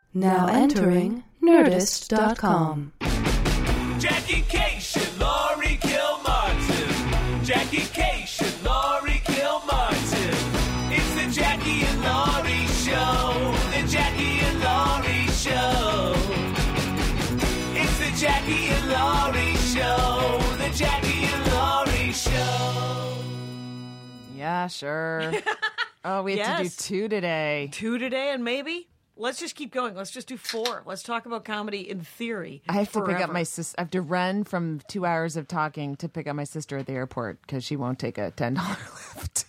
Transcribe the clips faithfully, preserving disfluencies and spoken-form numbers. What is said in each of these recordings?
Now entering Nerdist dot com. Jackie Cation, Laurie Kilmartin. Jackie Cation, Laurie Kilmartin. It's the Jackie and Laurie Show. The Jackie and Laurie Show. It's the Jackie and Laurie Show. The Jackie and Laurie Show. Yeah, sure. Oh, we have Yes. to do two today. Two today and maybe? Let's just keep going. Let's just do four. Let's talk about comedy in theory. I have to pick up forever. my sister. I have to run from two hours of talking to pick up my sister at the airport because she won't take a ten dollar lift.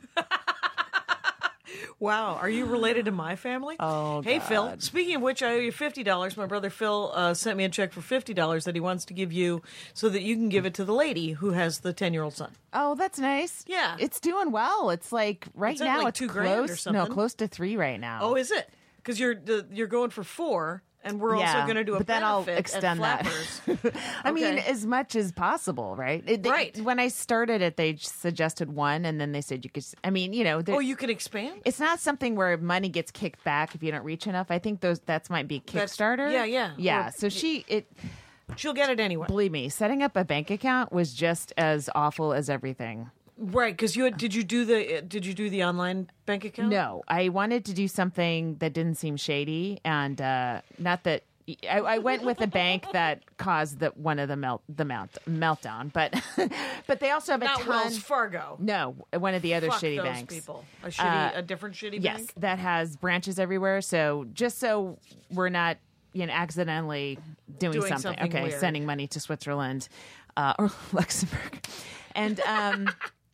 Wow. Are you related to my family? Oh, Hey, God. Phil. Speaking of which, I owe you fifty dollars. My brother Phil uh, sent me a check for fifty dollars that he wants to give you so that you can give it to the lady who has the ten-year-old son. Oh, that's nice. Yeah. It's doing well. It's like right It's at now like it's two close. grand or No, something. close to three right now. Oh, is it? Because you're the, you're going for four, and we're Yeah, also going to do a but then I'll benefit extend at that. Flappers. I mean, Okay. as much as possible, right? It- they- Right. When I started it, they suggested one, and then they said you could. s- I mean, you know, there- Oh, you can expand? it's not something where money gets kicked back if you don't reach enough. I think those that's might be That's- Kickstarter. yeah, yeah. yeah. Or- so she it. She'll get it anyway. Believe me, setting up a bank account was just as awful as everything. Right, because you had, did you do the uh, did you do the online bank account? No, I wanted to do something that didn't seem shady, and uh, not that I, I went with a bank that caused the one of the melt the melt meltdown, but but they also have a Not ton. Wells Fargo. No, one of the other Fuck shitty those banks. people. A shitty, Uh, a different shitty Yes, bank. that has branches everywhere. So just so we're not, you know, accidentally doing, Doing something. something Okay, weird. sending money to Switzerland uh, or Luxembourg, and um,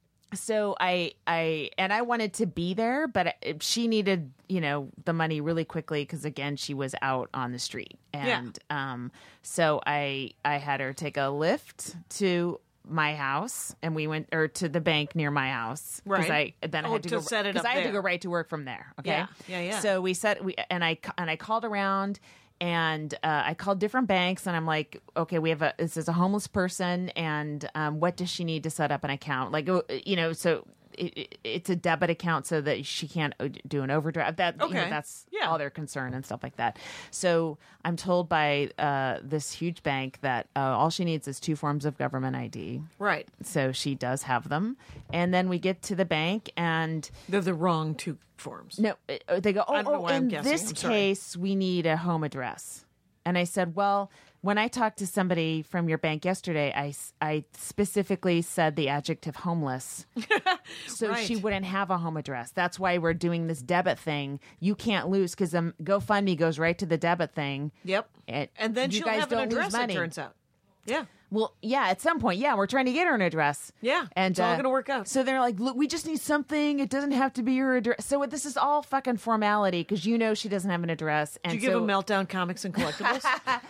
so I, I, and I wanted to be there, but it- she needed, you know, the money really quickly because again, she was out on the street, and um, so I, I had her take a lift to my house, and we went or to the bank near my house because Right. I then I Oh, had to, to go set it because up I had to there. go right to work from there. Okay, Yeah, yeah, yeah. So we set we and I and I called around. And uh, I called different banks, and I'm like, okay, we have a this is a homeless person, and um, what does she need to set up an account? Like, oh, you know, so it, it, it's a debit account so that she can't uh, do an overdraft. That you know, Okay. that's Yeah. all their concern and stuff like that. So I'm told by uh, this huge bank that uh, all she needs is two forms of government I D. Right. So she does have them, and then we get to the bank, and They're the wrong two forms. no, uh, they go, oh, I don't know oh why I'm in guessing. this I'm sorry. case, we need a home address. And I said, well, when I talked to somebody from your bank yesterday, I, s- I specifically said the adjective homeless. So Right. she wouldn't have a home address. That's why we're doing this debit thing. You can't lose because um, GoFundMe goes right to the debit thing. Yep. And, And then you she'll guys have an don't lose address, it money. turns out. Yeah. Well, yeah, at some point, yeah, we're trying to get her an address. Yeah, and it's all uh, gonna work out. So they're like, "Look, we just need something. It doesn't have to be your address." So this is all fucking formality because you know she doesn't have an address. And Did you so, give a meltdown comics and collectibles?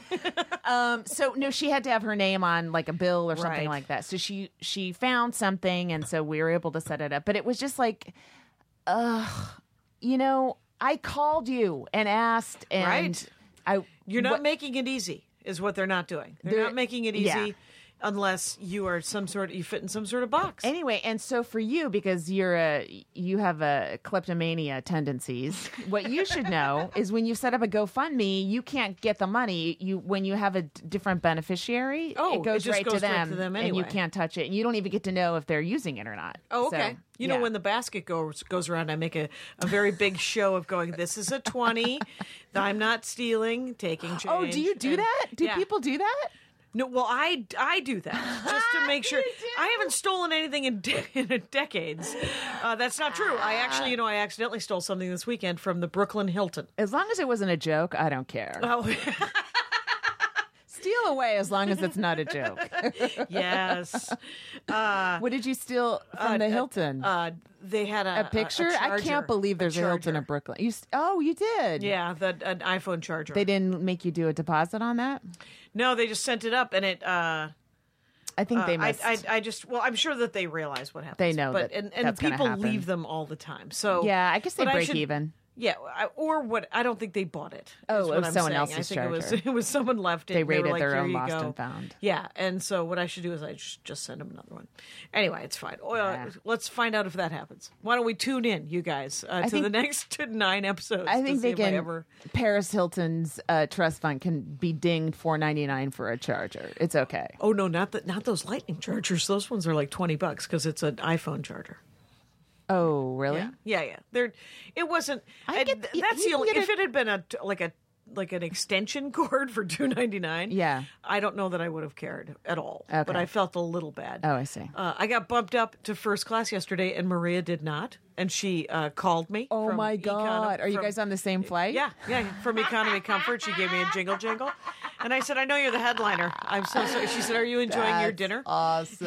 so no, she had to have her name on like a bill or something Right. like that. So she she found something, and so we were able to set it up. But it was just like, ugh, you know, I called you and asked, and Right. I You're not what- making it easy, is what they're not doing. They're, They're- not making it easy yeah. unless you are some sort. You fit in some sort of box. Anyway, and so for you, because you're a you have a kleptomania tendencies, what you should know is when you set up a GoFundMe, you can't get the money. You when you have a d- different beneficiary, Oh, it goes, it just right, goes to straight them, to them and you anyway. can't touch it, and you don't even get to know if they're using it or not. Oh, So, okay. you know, yeah. when the basket goes goes around, I make a, a very big show of going, this is a twenty. I'm not stealing, taking change. Oh, do you do And- that? Do yeah. people do that? No, well, I, I do that just to make sure. You do? I haven't stolen anything in, de- in decades. Uh, that's not true. I actually, you know, I accidentally stole something this weekend from the Brooklyn Hilton. As long as it wasn't a joke, I don't care. Oh, Steal away as long as it's not a joke. yes. What did you steal from the Hilton? Uh, they had a, a picture? I charger, can't believe there's a, Hilton charger. in Brooklyn. You, st- oh, you did. Yeah, the, an iPhone charger. They didn't make you do a deposit on that? no, they just sent it up, and it. Uh, I think they uh, must. I, I, I just. Well, I'm sure that they realize what happens. They know but that and, and that's gonna people happen. leave them all the time. So yeah, I guess they but break should- even. Yeah, I, or what? I don't think they bought it. is Oh, what it was I'm someone saying. else's I think it was charger. it was someone left it. They and were rated like, their "Here own you lost go." and found. Yeah, and so what I should do is I just, just send them another one. Anyway, it's fine. Uh, Yeah. Let's find out if that happens. Why don't we tune in, you guys, uh, to think- the next nine episodes? I to think see they if I can. ever... Paris Hilton's uh, trust fund can be dinged four ninety nine for a charger. It's okay. Oh no, not that, not those Lightning chargers. Those ones are like twenty bucks because it's an iPhone charger. Oh, really? Yeah, yeah, yeah. They're. It wasn't. I and get- th- you- that's you the only. can get If it had been a like a like an extension cord for two ninety nine. Yeah. I don't know that I would have cared at all. Okay. But I felt a little bad. Oh, I see. Uh, I got bumped up to first class yesterday, and Maria did not. And she uh, called me. Oh from my Econo- God! Are you from- guys on the same flight? Yeah, yeah. From Economy Comfort, she gave me a jingle jingle, and I said, "I know you're the headliner. I'm so sorry." She said, "Are you enjoying your That's dinner?" Awesome.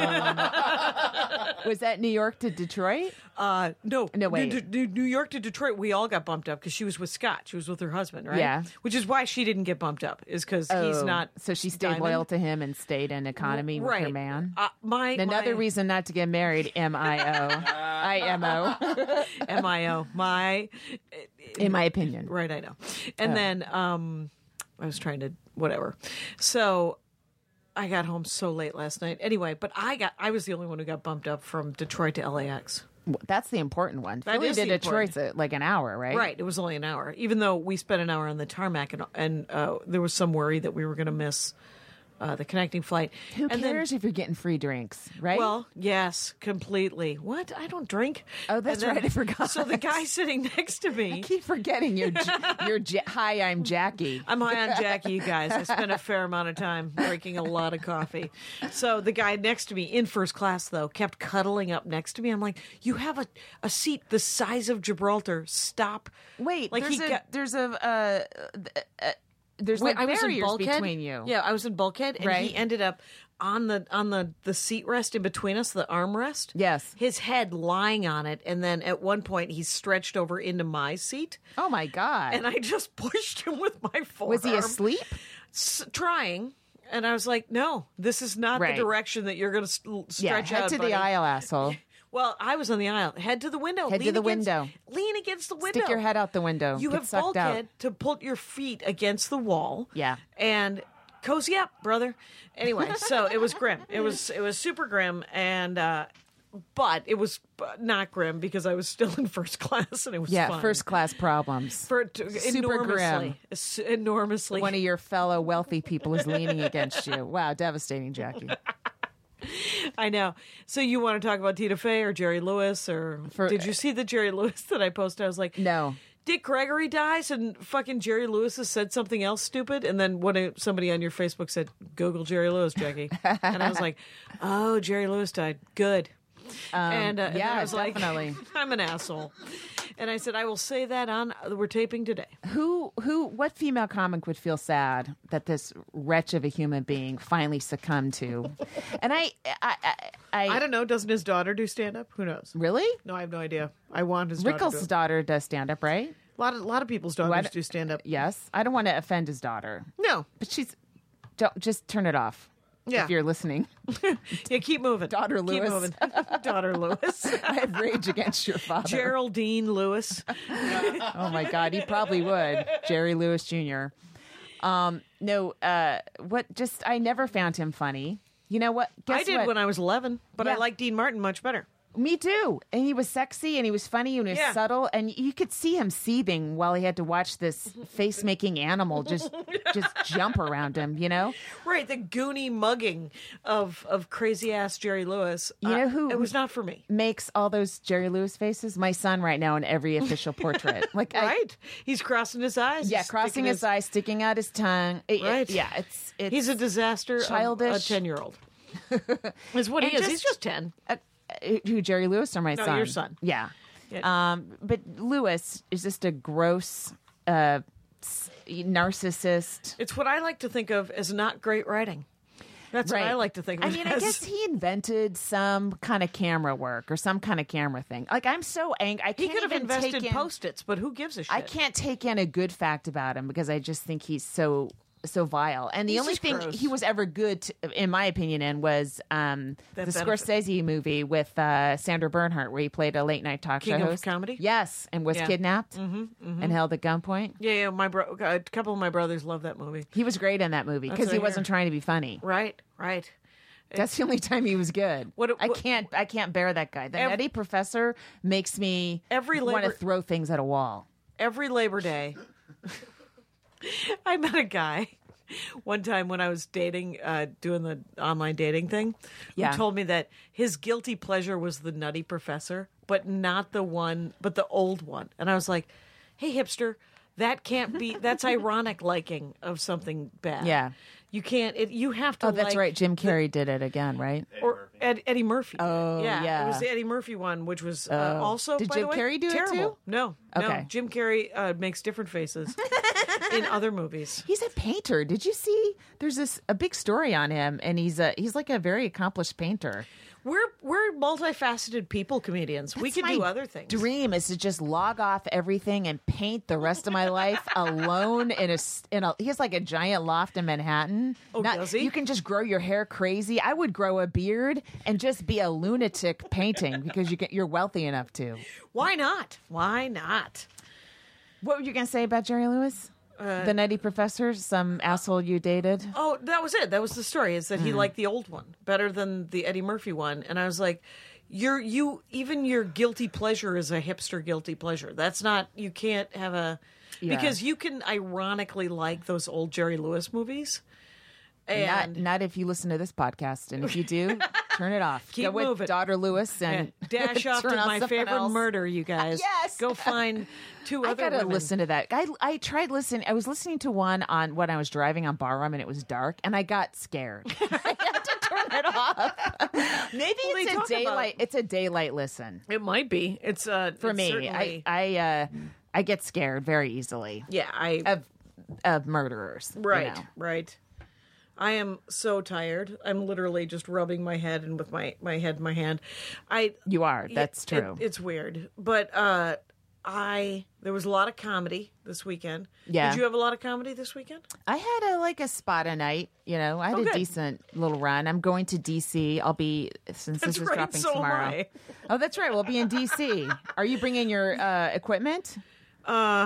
Was that New York to Detroit? Uh, no, No, wait. New, New- New York to Detroit, we all got bumped up because she was with Scott. She was with her husband, right? Yeah. Which is why she didn't get bumped up, is because he's Oh, not. So she stayed Diamond. loyal to him and stayed in economy with right. her man. Uh, my Another my, reason not to get married. M I O. I M O. M I O. My, In my opinion. right, I know. And Oh. then um, I was trying to whatever. So I got home so late last night. Anyway, but I got I was the only one who got bumped up from Detroit to L A X. That's the important one. That Philly is to the Detroit's uh, like an hour, right? Right. It was only an hour, even though we spent an hour on the tarmac, and, and uh, there was some worry that we were going to miss uh, the connecting flight. Who and cares Then, if you're getting free drinks, right? well, yes, completely. What? I don't drink. Oh, that's And then- right, I forgot. So the guy sitting next to me. I keep forgetting you're, you're Ja- hi, I'm Jackie. I'm high on Jackie, you guys. I spent a fair amount of time drinking a lot of coffee. So the guy next to me, in first class, though, kept cuddling up next to me. I'm like, you have a, a seat the size of Gibraltar. Stop. Wait, like there's he a got, there's a uh, uh, there's Wait, like I was in barriers bulkhead between you. Yeah, I was in bulkhead, and Right. he ended up on the on the the seat rest in between us, the armrest. Yes. his head lying on it, and then at one point he stretched over into my seat, Oh my God. and I just pushed him with my forearm. Was he asleep? S- trying. And I was like, "No, this is not Right. the direction that you're going to Yeah, stretch head out." to buddy. the aisle, asshole. Well, I was on the aisle. Head to the window. Head to Lean the against- window. Lean against the window. Stick your head out the window. You Get have sucked out. bulkhead to put your feet against the wall. Yeah. And cozy up, brother. Anyway, so it was grim. It was it was super grim, and uh, but it was not grim because I was still in first class, and it was Yeah, fun. first class problems. For, to, Super enormously, grim. es- enormously. One of your fellow wealthy people is leaning against you. Wow, devastating, Jackie. I know. So you want to talk about Tina Fey or Jerry Lewis, or For- did you see the Jerry Lewis that I posted? I was like, No. Dick Gregory dies, and fucking Jerry Lewis has said something else stupid, and then when it, somebody on your Facebook said, "Google Jerry Lewis, Jackie," and I was like, "Oh, Jerry Lewis died. Good." and, uh, and then yeah, I was definitely. like, "I'm an asshole," and I said, "I will say that on we're taping today." Who, who, what female comic would feel sad that this wretch of a human being finally succumbed to? And I, I, I, I, I don't know. Doesn't his daughter do stand up? Who knows? really? No, I have no idea. I want his daughter. to Rickles' do it. daughter does stand up, right? A lot of a lot of people's daughters What? do stand up. Yes. I don't want to offend his daughter, No, but she's. Don't just turn it off. Yeah. If you're listening, yeah, keep moving, Daughter Keep Lewis. moving. Daughter Lewis. I have rage against your father. Geraldine Lewis. Oh my God, he probably would. Jerry Lewis Junior Um, no, uh, what? Just I never found him funny. You know what? Guess I did what? when I was eleven, but I Yeah. like Dean Martin much better. Me too. And he was sexy and he was funny and he was Yeah. subtle and you could see him seething while he had to watch this face making animal just just jump around him, you know? Right, the goony mugging of of crazy ass Jerry Lewis. You know Uh, who- It was not for me. Makes all those Jerry Lewis faces. My son right now in every official portrait. Like I- Right, he's crossing his eyes. yeah, He's crossing sticking his eyes, sticking out his tongue. It- Right. Yeah, it's it's He's a disaster. childish. Of a ten year old. Is what he And is. He's just- just ten. uh, who Jerry Lewis or my No, son? your son. Yeah. Yeah. Um, but Lewis is just a gross uh, s- narcissist. It's what I like to think of as not great writing. That's what I like to think of. I it mean, as. I guess he invented some kind of camera work or some kind of camera thing. Like, I'm so angry. I he can't could have even invested take in, post-its, but who gives a shit? I can't take in a good fact about him because I just think he's so so vile. And the He's only just thing gross. he was ever good, to, in my opinion, in was um, the That benefit. Scorsese movie with uh, Sandra Bernhardt, where he played a late night talk King show of host. Comedy? Yes, and was Yeah. kidnapped and held at gunpoint. Yeah, yeah. My bro- a couple of my brothers love that movie. He was great in that movie because what he I wasn't hear. trying to be funny. Right, right. That's the only time he was good. What- I what- can't. I can't bear that guy. The Ev- Nutty Professor makes me Every want to labor- throw things at a wall. Every Labor Day, I met a guy one time when I was dating, uh, doing the online dating thing, who Yeah. told me that his guilty pleasure was the Nutty Professor, but not the one, but the old one. And I was like, hey, hipster, that can't be, that's ironic liking of something bad. Yeah. You can't, it, you have to Oh, that's like right. Jim the- Carrey did it again, right? or Ed, Eddie Murphy. Oh, yeah, yeah. It was the Eddie Murphy one, which was uh, Oh. also. Did by Jim the way, Carrey do it terrible. too? No, no. Okay. Jim Carrey uh, makes different faces in other movies. He's a painter. Did you see? There's this a big story on him, and he's a he's like a very accomplished painter. We're we're multifaceted people, comedians. we That's can do my other things. Dream is to just log off everything and paint the rest of my life alone in a s- in a. He has like a giant loft in Manhattan. Oh, does he? You can just grow your hair crazy. I would grow a beard and just be a lunatic painting because you get you're wealthy enough to. Why not? Why not? What were you gonna say about Jerry Lewis? Uh, the Nutty Professor, some asshole you dated. Oh, that was it. That was the story. Is that Hmm. he liked the old one better than the Eddie Murphy one? And I was like, "You're you even your guilty pleasure is a hipster guilty pleasure. That's not. You can't have a Yeah. because you can ironically like those old Jerry Lewis movies." And Not, not if you listen to this podcast, and if you do, turn it off. Keep Go with moving. Daughter Lewis Yeah, and dash off to turn on my something favorite else. murder, you guys. Yes. Go find two I other gotta women. listen to that. I I tried listening. I was listening to one on when I was driving on Barrum, and it was dark, and I got scared. I had to turn it off. Maybe Well, they it's talk a about- daylight. It's a daylight listen It might be. It's uh for it's me. certainly- I I uh, I get scared very easily yeah, I of of murderers. you right, know. right. I am so tired. I'm literally just rubbing my head and with my my head in my hand. I You are. That's it- true. it's weird, but uh I there was a lot of comedy this weekend. Yeah. Did you have a lot of comedy this weekend? I had a like a spot a night, you know. I had Oh, a good. decent little run. I'm going to D C. I'll be since That's this is right, dropping so am tomorrow. I. Oh, that's right. We'll be in D C. Are you bringing your uh, equipment? Uh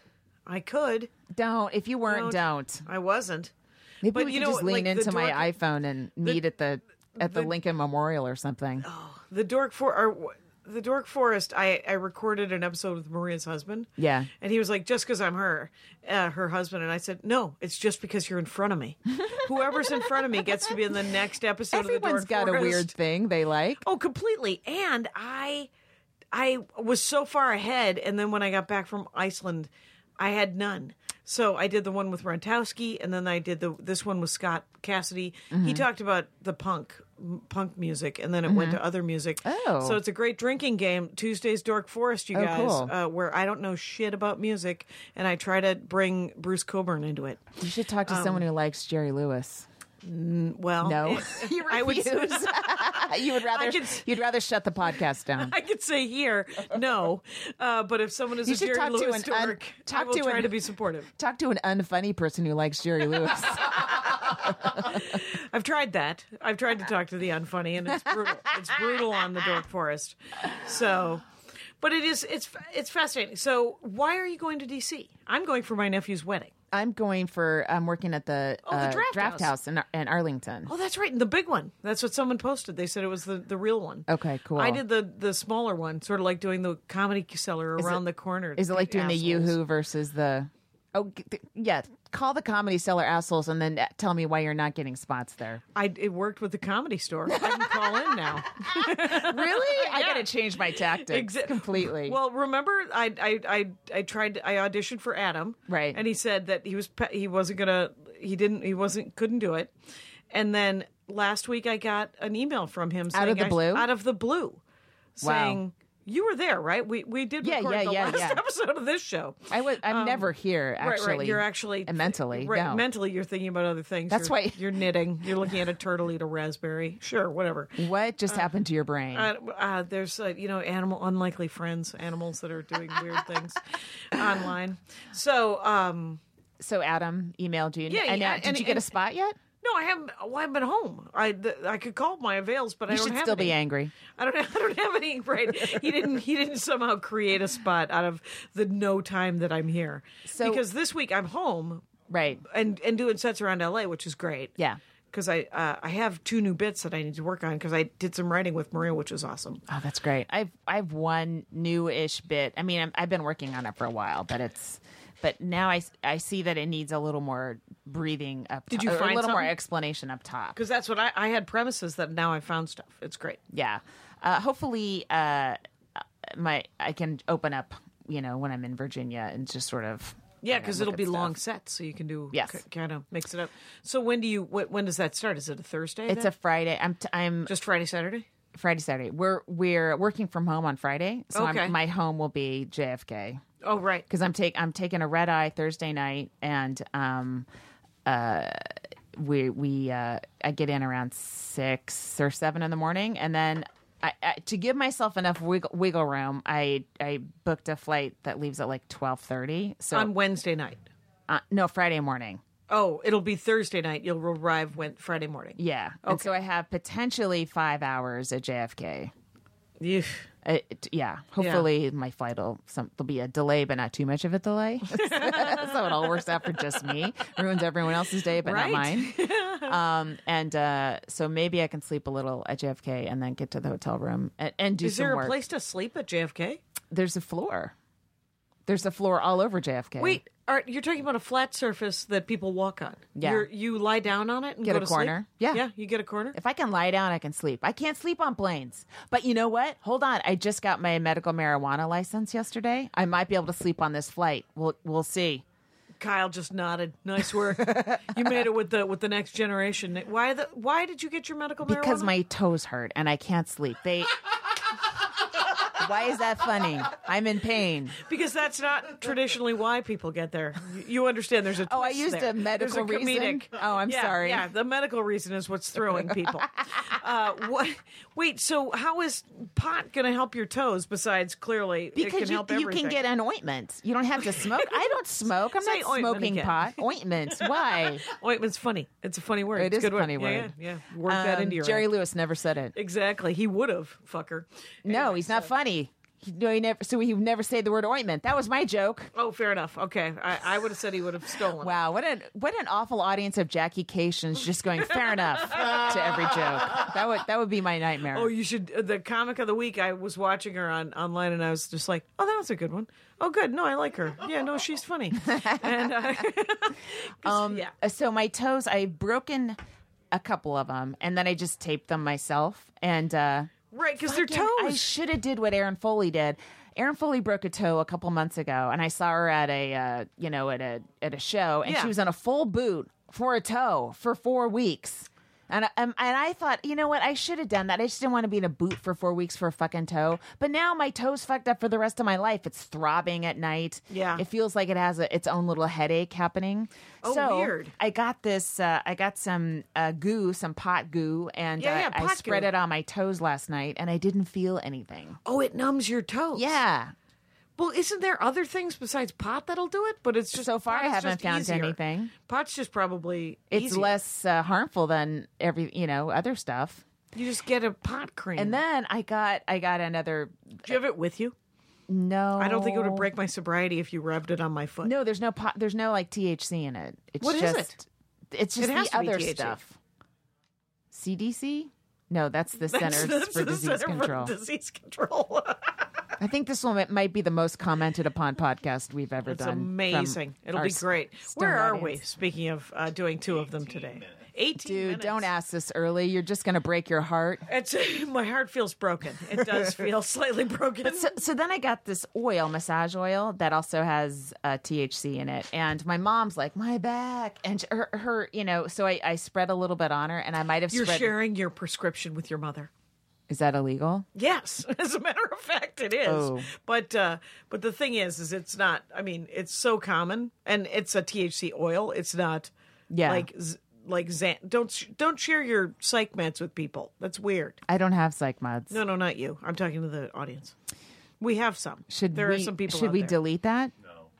I could. Don't. If you weren't, Don't. don't. I wasn't. Maybe But we you could know, just lean like, the into my dork- iPhone and meet at the at the, the- Lincoln Memorial or something. The Dork For or the Dork Forest. I I recorded an episode with Maria's husband. Yeah. And he was like, just because I'm her, uh, her husband. And I said, no, it's just because you're in front of me. Whoever's in front of me gets to be in the next episode Everyone's of the Dork got a Forest. weird thing they like. Oh, completely. And I, I was so far ahead. And then when I got back from Iceland, I had none. So I did the one with Rentowski, and then I did the this one with Scott Cassidy. Mm-hmm. He talked about the punk m- punk music, and then it went to other music. Oh. So it's a great drinking game. Tuesday's Dork Forest, you Oh, guys, cool. uh, where I don't know shit about music, and I try to bring Bruce Coburn into it. You should talk to Um, someone who likes Jerry Lewis. Well, No, it- you I would refuse. you would rather could- you'd rather shut the podcast down. I could say here, no. Uh, but if someone is You a should Jerry talk to Lewis an un- dork, I talk will to try an- to be supportive. Talk to an unfunny person who likes Jerry Lewis. I've tried that. I've tried to talk to the unfunny, and it's brutal. It's brutal on the Dork Forest. So, but it is. It's it's fascinating. So, why are you going to D C? I'm going for my nephew's wedding. I'm going for. I'm working at the, Oh, the uh, Draft House. House in, in Arlington. Oh, that's right, and the big one. That's what someone posted. They said it was the, the real one. Okay, cool. I did the the smaller one, sort of like doing the Comedy Cellar around the corner. Is it like doing the Assholes. YooHoo versus the? Oh, g- th- yeah. Call the Comedy Cellar assholes and then tell me why you're not getting spots there. I it worked with the Comedy Store. I can call in now. Really? I Yeah. got to change my tactics Exa- completely. Well, remember, I, I, I, I tried. I auditioned for Adam, Right. And he said that he was pe- he wasn't gonna. He didn't. He wasn't. Couldn't do it. And then last week, I got an email from him saying, Out of the I- blue? out of the blue, saying. You were there, right? We we did Yeah, record yeah, the yeah, last yeah. episode of this show. I was. I'm never here. um, Right, Actually, right. You're actually And mentally. right. no. Mentally, you're thinking about other things. That's you're, why- you're knitting. You're looking at a turtle eat a raspberry. Sure, whatever. What just happened to your brain? Uh, uh, there's uh, you know animal unlikely friends, animals that are doing weird things online. So um, so Adam emailed you. Yeah, and yeah, now, did and- you get a and- spot yet? No, I haven't. Well, I haven't been home. I, th- I could call my avails, but I You don't should have still any. be angry. I don't. Have, I don't have any. Right? He didn't. He didn't somehow create a spot out of the no time that I'm here. So- because this week I'm home Right. and and doing sets around L A, which is great. Yeah. Because I uh, I have two new bits that I need to work on because I did some writing with Maria, which is awesome. Oh, that's great. I've I've one new-ish bit. I mean, I'm, I've been working on it for a while, but it's but now I, I see that it needs a little more breathing up. Did top, you or find a little more something? explanation up top? Because that's what I, I had premises that now I found stuff. It's great. Yeah. Uh, hopefully, uh, my I can open up. You know, when I'm in Virginia and just sort of Yeah, you know, because look it'll at be stuff. long sets, so you can do Yes. kind of mix it up. So when do you? Wh- when does that start? Is it a Thursday? It's then? a Friday. I'm t- I'm just Friday, Saturday. Friday, Saturday. We're we're working from home on Friday, so Okay. I'm, my home will be J F K Oh, right. because I'm take I'm taking a red eye Thursday night, and um, uh, we we uh, I get in around six or seven in the morning, and then. I, I, to give myself enough wiggle, wiggle room, I I booked a flight that leaves at like twelve thirty. So On Wednesday night. uh, no, Friday morning. Oh, it'll be Thursday night. You'll arrive when Friday morning. Yeah, and so I have potentially five hours at J F K. Yeah. It, yeah, hopefully my flight will some there'll be a delay, but not too much of a delay, so it all works out for just me. Ruins everyone else's day, but Right. not mine. Um, and uh, so maybe I can sleep a little at J F K and then get to the hotel room and, and do Is some there work. a place to sleep at J F K? There's a floor. There's a floor all over J F K. Wait, are, you're talking about a flat surface that people walk on? Yeah. You're, you lie down on it and Get go a to corner. sleep? Yeah. Yeah, you get a corner? If I can lie down, I can sleep. I can't sleep on planes. But you know what? Hold on. I just got my medical marijuana license yesterday. I might be able to sleep on this flight. We'll we'll see. Kyle just nodded. Nice work. You made it with the with the next generation. Why the Why did you get your medical marijuana? Because my toes hurt and I can't sleep. They. Why is that funny? I'm in pain. Because that's not traditionally why people get there. You- You understand there's a twist Oh, I used there. a medical There's a reason? comedic. Oh, I'm Yeah, sorry. Yeah, the medical reason is what's throwing people. uh, what? Wait, so how is pot going to help your toes besides clearly it Because can you, help you everything? can get an ointment. You don't have to smoke. I don't smoke. I'm Say not ointment smoking again. pot. Ointment. Why? Ointment's funny. It's a funny word. It It's is a good a funny word. word. Yeah, yeah. yeah. Work that Um, into your Jerry act. Lewis never said it. Exactly. He would have, fucker. No, Anyway, he's not so- funny. He, no, he never. So he would never say the word ointment. That was my joke. Oh, fair enough. Okay, I, I would have said he would have stolen. Wow, what an what an awful audience of Jackie Cations just going fair enough to every joke. That would that would be my nightmare. Oh, you should. uh, The comic of the week. I was watching her on online, and I was just like, "Oh, that was a good one. Oh, good. No, I like her. Yeah, no, she's funny." And uh, 'cause, um, yeah, uh, so my toes, I've broken a couple of them, and then I just taped them myself. And uh, right, because they're fucking- I toes. should have did what Erin Foley did. Erin Foley broke a toe a couple months ago, and I saw her at a uh, you know at a at a show, and Yeah. she was on a full boot for a toe for four weeks. And I- um, and I thought, you know what? I should have done that. I just didn't want to be in a boot for four weeks for a fucking toe. But now my toe's fucked up for the rest of my life. It's throbbing at night. Yeah. It feels like it has a, its own little headache happening. Oh, so weird. I got this. Uh, I got some uh, goo, some pot goo, and Yeah, uh, yeah, I pot spread goo. it on my toes last night, and I didn't feel anything. Oh, it numbs your toes. Yeah. Well, isn't there other things besides pot that'll do it? But it's just So far, pot I is haven't just found easier. anything. Pot's just probably It's easier. less uh, harmful than every you know other stuff. You just get a pot cream. And then I got I got another. do you have it with you? No, I don't think it would break my sobriety if you rubbed it on my foot. No, there's no pot. There's no like T H C in it. It's What is just, it? It's just It has the to be other T H C. stuff. C D C? No, that's the That's- Centers that's for the Disease Center for Control. Disease Control. I think this one might be the most commented upon podcast we've ever It's done. from amazing. It'll our be great. stoned Where are we? audience. Speaking of uh, doing two of them today. eighteen Dude, minutes. don't ask this early. You're just going to break your heart. It's my heart feels broken. It does feel slightly broken. So, so then I got this oil, massage oil, that also has uh, T H C in it. And my mom's like, my back. And her, her you know, so I, I spread a little bit on her, and I might have You're spread. sharing your prescription with your mother. Is that illegal? Yes, as a matter of fact, it is. Oh. But uh, but the thing is, is it's not. I mean, it's so common, and it's a T H C oil. It's not. Yeah. Like z- like Zan. Don't sh- don't share your psych meds with people. That's weird. I don't have psych meds. No, no, not you. I'm talking to the audience. We have some. Should there we, are some people. Should out we there. delete that?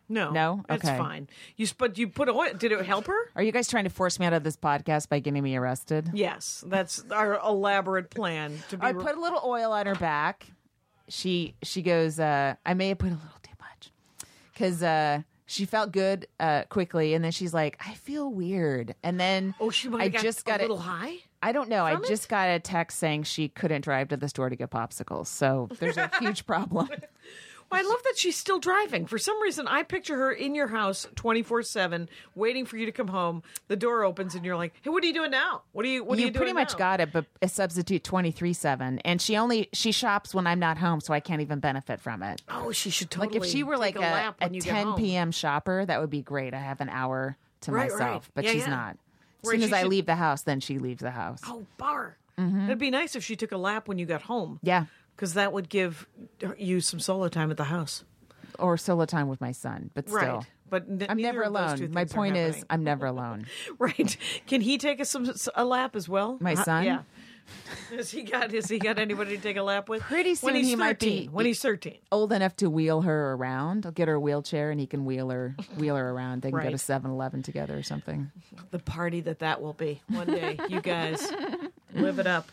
No, No? it's Okay. fine. You s- but you put oil. Did it help her? Are you guys trying to force me out of this podcast by getting me arrested? Yes, that's our elaborate plan to be. I re- put a little oil on her back. She she goes, uh, I may have put a little too much. Because uh, she felt good uh, quickly. And then she's like, I feel weird. And then oh, she might I have got just got a it. little high. I don't know. I from it? just got a text saying she couldn't drive to the store to get popsicles. So there's a huge problem. Well, I love that she's still driving. For some reason, I picture her in your house twenty-four seven, waiting for you to come home. The door opens, and you're like, "Hey, what are you doing now? What are you? What are you you doing pretty much now?" got it, but a substitute twenty-three seven. And she only she shops when I'm not home, so I can't even benefit from it. Oh, she should totally. Like if she were take like a, a, lap a when you get ten home. p.m. shopper, that would be great. I have an hour to Right, myself, right. but Yeah, she's yeah. not. As Right, soon as she I should- leave the house, then she leaves the house. Oh, bar. It'd be nice if she took a lap when you got home. Yeah. Because that would give you some solo time at the house. Or solo time with my son, but still. Right. But n- I'm neither never of those two alone. My things are point is, happening. I'm never alone. Right. Can he take us some a lap as well? My Uh, son? Yeah. Has he got has he got anybody to take a lap with? Pretty soon when he's he might thirteen. be- When he's thirteen. Old enough to wheel her around. I'll get her a wheelchair and he can wheel her wheel her around. They can go Right. to seven eleven together or something. The party that that will be one day. You guys live it up.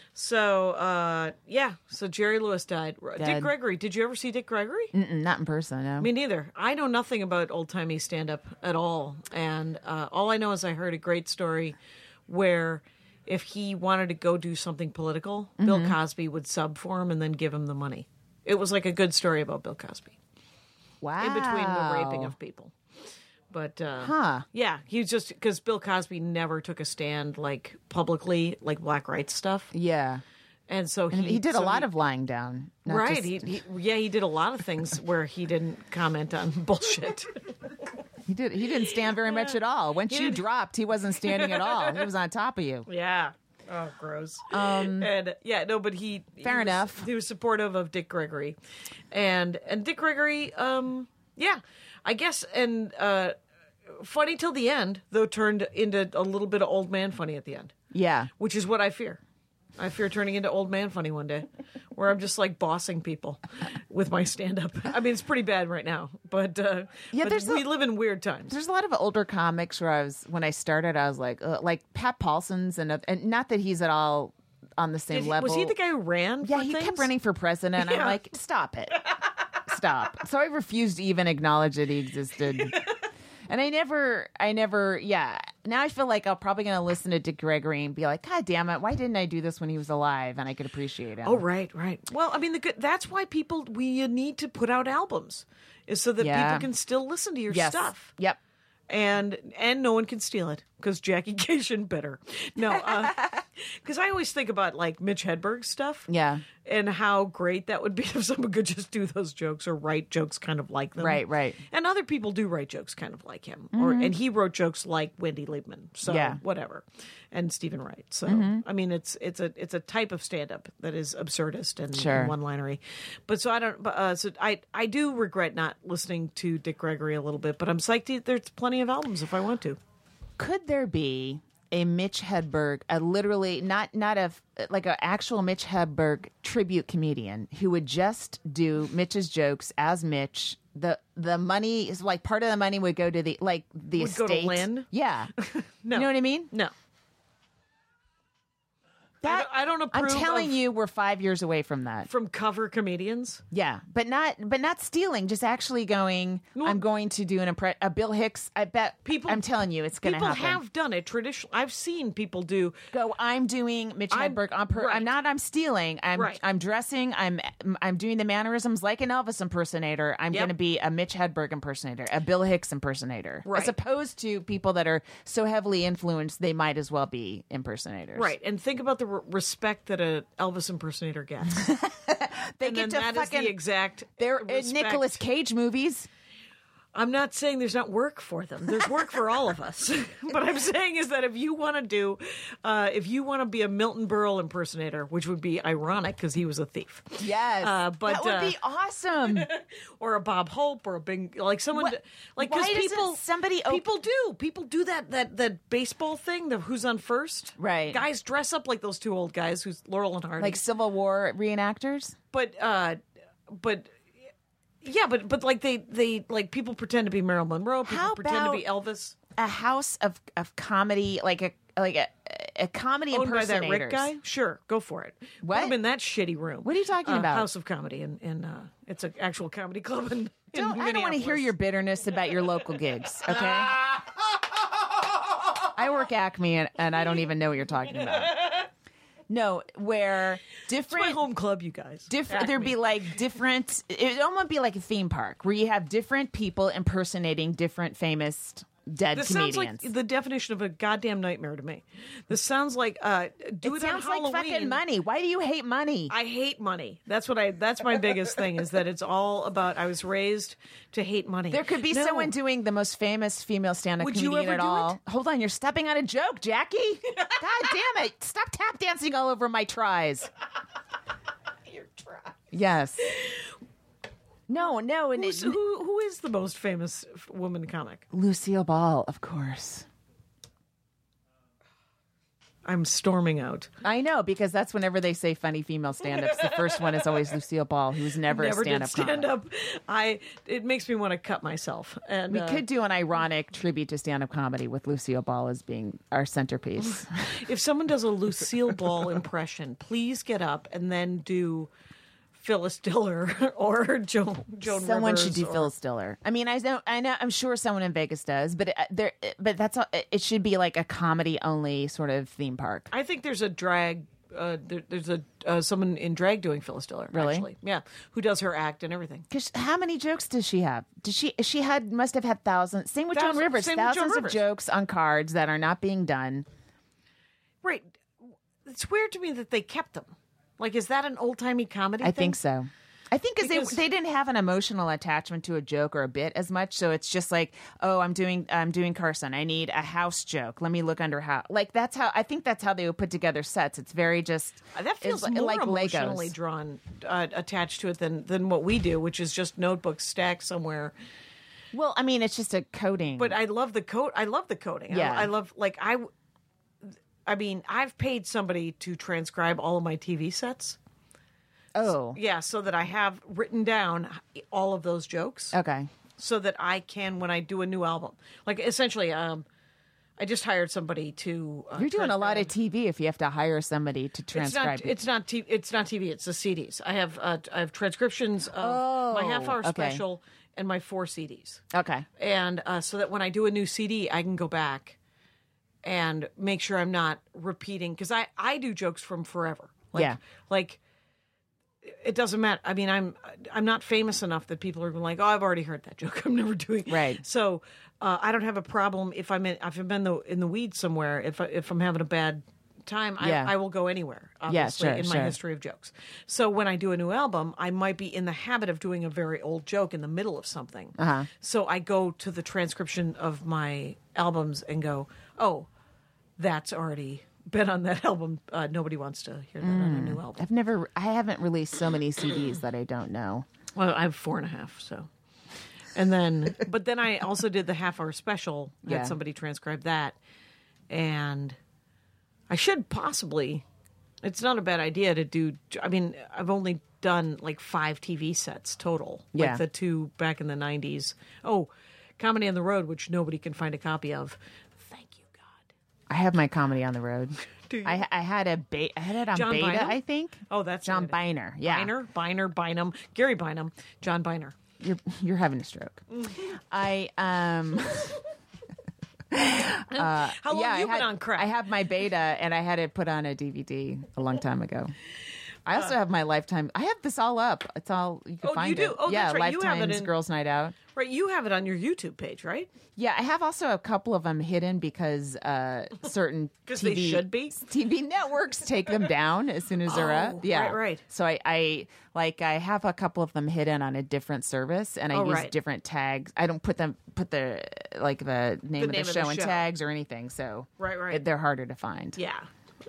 So uh, yeah. So Jerry Lewis died. Dick Dead. Gregory. Did you ever see Dick Gregory? Mm-mm, not in person, no. Me neither. I know nothing about old timey stand up at all, and uh, all I know is I heard a great story where if he wanted to go do something political, Bill Cosby would sub for him and then give him the money. It was like a good story about Bill Cosby Wow. in between the raping of people. But uh, Huh. yeah, he was just because Bill Cosby never took a stand like publicly, like black rights stuff, Yeah. and so he And he did a so lot he- of lying down. not right. just- He, he yeah, he did a lot of things where he didn't comment on bullshit. He did. He didn't stand very much at all. Once you did- dropped, he wasn't standing at all. He was on top of you. Yeah. Oh, gross. Um, and yeah, no, but he Fair he was- enough. He was supportive of Dick Gregory, and and Dick Gregory, um, yeah, I guess, and uh, funny till the end, though turned into a little bit of old man funny at the end, Yeah. which is what I fear. I fear turning into old man funny one day, where I'm just like bossing people with my stand up. I mean, it's pretty bad right now, but uh, Yeah, but there's we a- live in weird times. There's a lot of older comics where I was when I started. I was like, uh, like Pat Paulson's, and and not that he's at all on the same Did he- level. was he the guy who ran? Yeah, for he kept things? running for president. I'm Yeah. like, stop it, stop. So I refused to even acknowledge that he existed. And I never, I never, yeah. Now I feel like I'm probably going to listen to Dick Gregory and be like, God damn it, why didn't I do this when he was alive and I could appreciate him? Oh, right, right. Well, I mean, the good, that's why people we need to put out albums, is so that Yeah. people can still listen to your Yes. stuff, Yep. and and no one can steal it because Jackie Cation better. No, because I always think about like Mitch Hedberg stuff, Yeah. and how great that would be if someone could just do those jokes or write jokes kind of like them. Right, right. And other people do write jokes kind of like him, or and he wrote jokes like Wendy Liebman. So Yeah. whatever, and Stephen Wright. So Mm-hmm. I mean, it's it's a it's a type of stand up that is absurdist and, Sure. and one linery. But so I don't. But uh, so I I do regret not listening to Dick Gregory a little bit. But I'm psyched. to- There's plenty of albums if I want to. Could there be a Mitch Hedberg, a literally not not a like an actual Mitch Hedberg tribute comedian who would just do Mitch's jokes as Mitch? The the money is like part of the money would go to the like the Would go estate. to Lynn? Yeah, No, you know what I mean. No. I That don't, I don't I'm approve telling of- you, we're five years away from that. from cover comedians. Yeah, but not but not stealing. Just actually going. I'm going to do an impre- a Bill Hicks. I bet People- I'm telling you, it's going to People happen. have done it traditionally. I've seen people do. Go. I'm doing Mitch I'm- Hedberg. On per- right. I'm not. I'm stealing. I'm. Right. I'm dressing. I'm. I'm doing the mannerisms like an Elvis impersonator. I'm Yep. going to be a Mitch Hedberg impersonator, a Bill Hicks impersonator, Right. as opposed to people that are so heavily influenced they might as well be impersonators. Right, and think about the re- respect that a Elvis impersonator gets. They and get then to that is fucking. the exact. they're in respect. Nicolas Cage movies. I'm not saying there's not work for them. There's work for all of us. What I'm saying is that if you want to do, uh, if you want to be a Milton Berle impersonator, which would be ironic because he was a thief, Yes, Uh, but, that would uh, be awesome. or a Bob Hope, or a Bing, like someone, What- like why because doesn't people, somebody op- people do, people do that that that baseball thing, the Who's on First, Right. Guys dress up like those two old guys, who's Laurel and Hardy, Like Civil War reenactors. but uh, but Yeah, but but like they they like people pretend to be Marilyn Monroe. People How pretend to be about- Elvis. A house of of comedy, like a like a a comedy Owned by that impersonators. Rick guy? Sure, go for it. What? Put him in that shitty room. What are you talking Uh, about? House of Comedy, and in, in, uh, it's an actual comedy club in, in Don't, I don't want to hear Minneapolis. your bitterness about your local gigs, okay? I work Acme, and, and I don't even know what you're talking about. No, where It's my different home club, you guys. different there'd Acme. be like different it almost be like a theme park where you have different people impersonating different famous dead This comedians. sounds like the definition of a goddamn nightmare to me. This sounds like uh, do it it, sounds on like Halloween. fucking money. Why do you hate money? I hate money. That's what I. That's my biggest thing is that it's all about. I was raised to hate money. There could be No. someone doing the most famous female stand-up Would you comedian ever at do all. it? Hold on, you're stepping on a joke, Jackie. God damn it! Stop tap dancing all over my tries. Your try. Yes. No, no, and Who's, it, who who is the most famous f- woman comic? Lucille Ball, of course. I'm storming out. I know, because that's whenever they say funny female stand-ups, the first one is always Lucille Ball, who's never, Never a did stand-up stand comic. up. I. It makes me want to cut myself. And We uh, could do an ironic tribute to stand-up comedy with Lucille Ball as being our centerpiece. if someone does a Lucille Ball impression, please get up and then do Phyllis Diller or Joan Joan Someone Rivers should do or- Phil Stiller. I mean, I know, I know, I'm sure someone in Vegas does, but it, there, but that's all, it should be like a comedy-only sort of theme park. I think there's a drag. Uh, there, there's a uh, someone in drag doing Phyllis Diller. Really? Actually, yeah, who does her act and everything. Because how many jokes does she have? Did she? She had must have had thousands. Same with Joan Thousands- Rivers. same with Joan Thousands of Rivers. jokes on cards that are not being done. Right. It's weird to me that they kept them. Like, is that an old timey comedy? I thing? think so. I think cause Because- they they didn't have an emotional attachment to a joke or a bit as much, so it's just like, oh, I'm doing I'm doing Carson. I need a house joke. Let me look under house. Like that's how I think that's how they would put together sets. It's very just Uh, That feels it's more like emotionally Legos. drawn, uh, attached to it than than what we do, which is just notebooks stacked somewhere. Well, I mean, it's just a coding. But I love the code. I love the coding. Yeah. I, I love like I. I mean, I've paid somebody to transcribe all of my T V sets. oh, Yeah, so that I have written down all of those jokes. okay. So that I can, when I do a new album, like essentially, um, I just hired somebody to. Uh, You're doing a lot of transcribe- T V if you have to hire somebody to It's transcribe. not. It's not. T- it's not T V. It's the C Ds. I have. Uh, I have transcriptions of my half hour okay. special and my four C Ds. okay. And uh, so that when I do a new C D, I can go back and make sure I'm not repeating because I I do jokes from forever. Like, Yeah. Like it doesn't matter. I mean, I'm I'm not famous enough that people are going like, oh, I've already heard that joke. I'm never doing Right. So uh, I don't have a problem if I'm in if I'm in the in the weeds somewhere. If I, if I'm having a bad time, I, Yeah. I will go anywhere. Obviously, sure, in my sure. history of jokes. So when I do a new album, I might be in the habit of doing a very old joke in the middle of something. Uh-huh. So I go to the transcription of my albums and go, oh, that's already been on that album. Uh, nobody wants to hear that on a new album. I've never. I haven't released so many C Ds that I don't know. Well, I have four and a half, so. And then, but then I also did the half hour special. Yeah. Had somebody transcribe that. And I should possibly, it's not a bad idea to do, I mean, I've only done like five T V sets total. Yeah. Like the two back in the nineties. Oh, Comedy on the Road, which nobody can find a copy of. Thank you, God. I have my comedy on the road. Do you? I, I had a ba- I had it on John beta, Bynum? I think. Oh, that's John what it is. Biner. Yeah, Biner, Biner, Bynum, Gary Bynum, John Biner. you're you're having a stroke. Mm-hmm. I um. How long yeah, have you I had, been on crack? I have my beta, and I had it put on a D V D a long time ago. I also have my Lifetime. I have this all up. It's all you can Oh, you find do? it. Oh, yeah, that's right. You have it Lifetime's in- Girls Night Out. Right, you have it on your YouTube page, right? Yeah, I have also a couple of them hidden because uh, certain 'Cause T V they should be? T V networks take them down as soon as they're Oh, up. Yeah, right, right. So I, I like I have a couple of them hidden on a different service, and I Oh, use right. different tags. I don't put them put the like the name of name the of show the in show. tags or anything. So Right, right. it- they're harder to find. Yeah.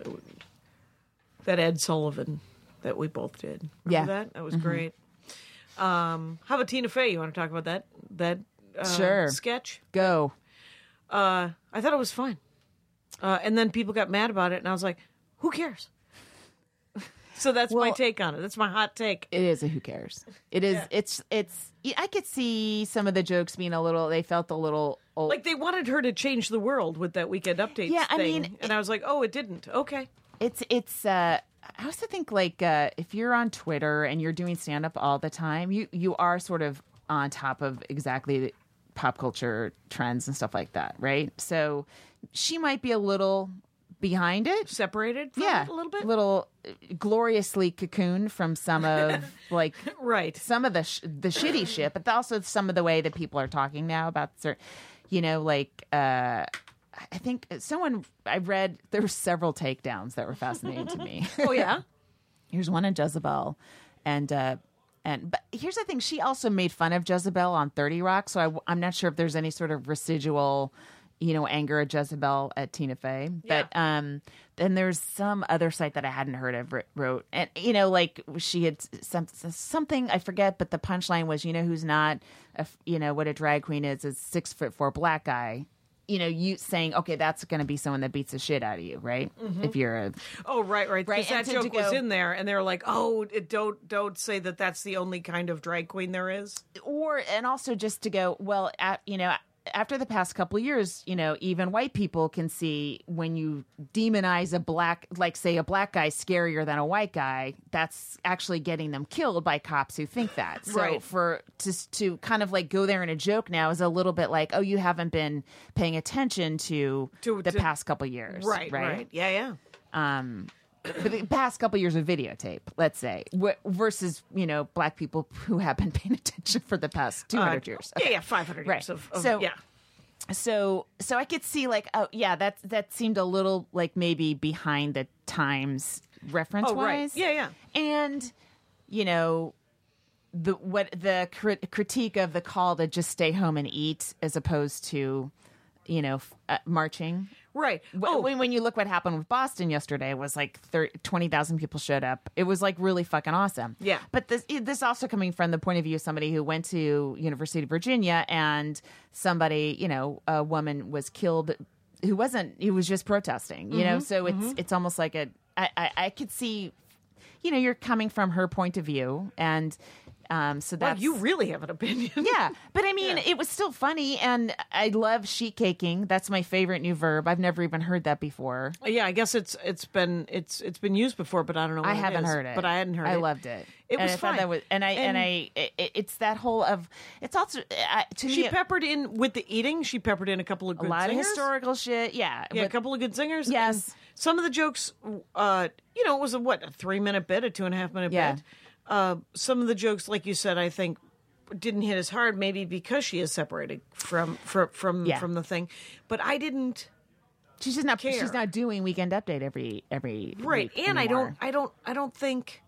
That Ed Sullivan that we both did. Remember Yeah. that? That was great. Um, how about Tina Fey? You want to talk about that? That uh, Sure. sketch? Go. Uh, I thought it was fine. Uh, and then people got mad about it, and I was like, who cares? So that's my Well, take on it. That's my hot take. It is a who cares. It is. It's. It's. I could see some of the jokes being a little. They felt a little old. Like they wanted her to change the world with that Weekend Updates Yeah, I thing. mean, and I was like, oh, it didn't. Okay. It's. It's. uh I also think like uh if you're on Twitter and you're doing stand up all the time, you you are sort of on top of exactly pop culture trends and stuff like that, right? So she might be a little behind it. Separated from Yeah, it a little bit? little uh, gloriously cocooned from some of like Right. some of the sh- the shitty shit, but also some of the way that people are talking now about certain, you know, like uh, I think someone I read there were several takedowns that were fascinating to me. Oh, yeah? Here's one on Jezebel, and uh, and but here's the thing: she also made fun of Jezebel on thirty Rock, so I, I'm not sure if there's any sort of residual, you know, anger at Jezebel at Tina Fey. But um, then there's some other site that I hadn't heard of wr- wrote, and you know, like she had some, something I forget, but the punchline was, you know, who's not, a, f- you know, what a drag queen is, is six foot four black guy. You know, you saying, okay, that's going to be someone that beats the shit out of you, right? If you're a Oh, right, right. Right, Because that and to- joke to was go- in there, and they were like, "Oh, it, don't don't say that. That's the only kind of drag queen there is." or and also just to go well at, you know after the past couple of years, you know, even white people can see when you demonize a black, like say a black guy scarier than a white guy, that's actually getting them killed by cops who think that. So Right. for to to kind of like go there in a joke now is a little bit like, oh, you haven't been paying attention to, To- the to- past couple of years, Right, right, Yeah, yeah. um for the past couple years of videotape, let's say, w- versus, you know, black people who have been paying attention for the past two hundred Uh, years. Yeah, yeah. Five hundred Right. years of, of So- yeah. So, so I could see like, oh yeah, that that seemed a little like maybe behind the times reference Oh, right. wise. Yeah, yeah. And you know, the what the crit- critique of the call to just stay home and eat as opposed to, you know, f- uh, marching. Right. Oh. Oh, When, when you look what happened with Boston yesterday, it was like thirty, twenty thousand people showed up. It was like really fucking awesome. Yeah. But this this also coming from the point of view of somebody who went to University of Virginia and somebody, you know, a woman was killed who wasn't, who was just protesting, you Mm-hmm. know? So it's, it's almost like a, I, I, I could see, you know, you're coming from her point of view. And um, so wow, that's. you really have an opinion. Yeah, but I mean, Yeah. it was still funny, and I love sheet caking. That's my favorite new verb. I've never even heard that before. Yeah, I guess it's it's been it's it's been used before, but I don't know. What I it haven't is. heard it, but I hadn't heard I it. loved it. It And was I thought fine. that was, and I and, And- I. It, it's that whole of. It's also uh, to She me peppered in with the eating. She peppered in a couple of a good lot singers. of historical shit. Yeah, Yeah, a with- couple of good singers. Yes. And some of the jokes, uh, you know, it was a what a three minute bit, a two and a half minute Yeah. bit. Uh, some of the jokes, like you said, I think didn't hit as hard, maybe because she is separated from from from, Yeah. from the thing. But I didn't. she's just not. care. She's not doing Weekend Update every every Right, week and I anymore. don't, I don't, I don't think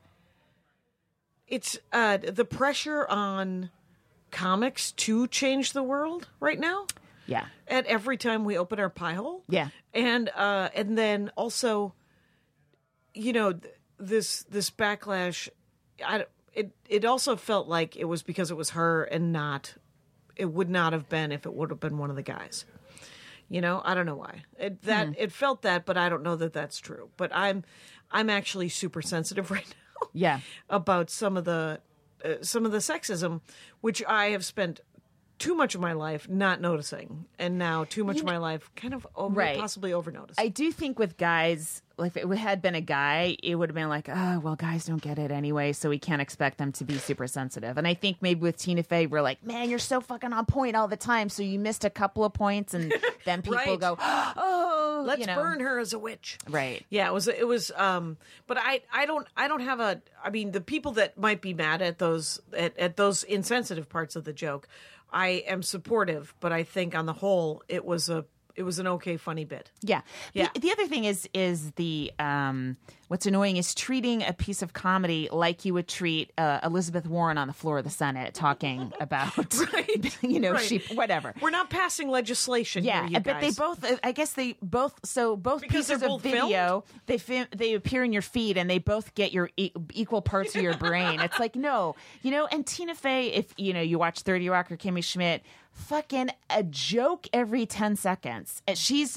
it's uh, the pressure on comics to change the world right now. Yeah, At every time we open our pie hole, Yeah. and uh, and then also, you know, th- this this backlash. I it it also felt like it was because it was her and not. It would not have been if it would have been one of the guys. You know, I don't know why it, that Hmm. it felt that, but I don't know that that's true. But I'm I'm actually super sensitive right now. Yeah. about some of the uh, some of the sexism, which I have spent too much of my life not noticing, and now too much of my life kind of over, Right. possibly over noticing. I do think with guys, like if it had been a guy, it would have been like, oh, well, guys don't get it anyway, so we can't expect them to be super sensitive. And I think maybe with Tina Fey, we're like, man, you're so fucking on point all the time, so you missed a couple of points, and then people Right. go, oh, Let's you know. burn her as a witch. Right. Yeah, it was it was um but I I don't I don't have a I mean the people that might be mad at those at, at those insensitive parts of the joke, I am supportive, but I think on the whole it was a it was an okay funny bit. Yeah. Yeah. The, the other thing is is the um, what's annoying is treating a piece of comedy like you would treat uh, Elizabeth Warren on the floor of the Senate talking about, Right. you know, Right. sheep, whatever. We're not passing legislation Yeah, here, you but they guys. both. I guess they both. So both Because pieces they're of both video, they fi- they appear in your feed, and they both get your e- equal parts of your brain. It's like no, you know. And Tina Fey, if you know, you watch thirty Rock or Kimmy Schmidt, fucking a joke every ten seconds. And she's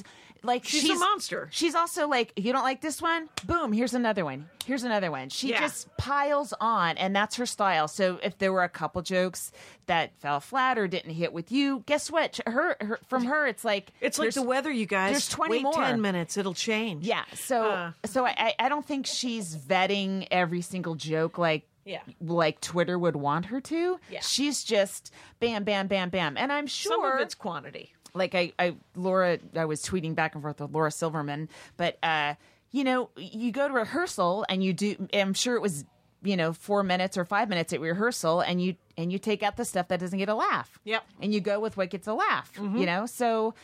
like She's a monster. She's also like, you don't like this one? Boom, here's another one. Here's another one. She Yeah. just piles on, and that's her style. So if there were a couple jokes that fell flat or didn't hit with you, guess what? Her, her from her, it's like It's like there's- the weather, you guys. there's twenty Wait more. ten minutes, it'll change. Yeah. So Uh. so I I don't think she's vetting every single joke like. Yeah. Like Twitter would want her to. Yeah. She's just bam, bam, bam, bam. And I'm sure Some of it's quantity. like I, I Laura I was tweeting back and forth with Laura Silverman, but uh you know, you go to rehearsal and you do I'm sure it was, you know, four minutes or five minutes at rehearsal, and you and you take out the stuff that doesn't get a laugh. Yep. And you go with what gets a laugh. You know? So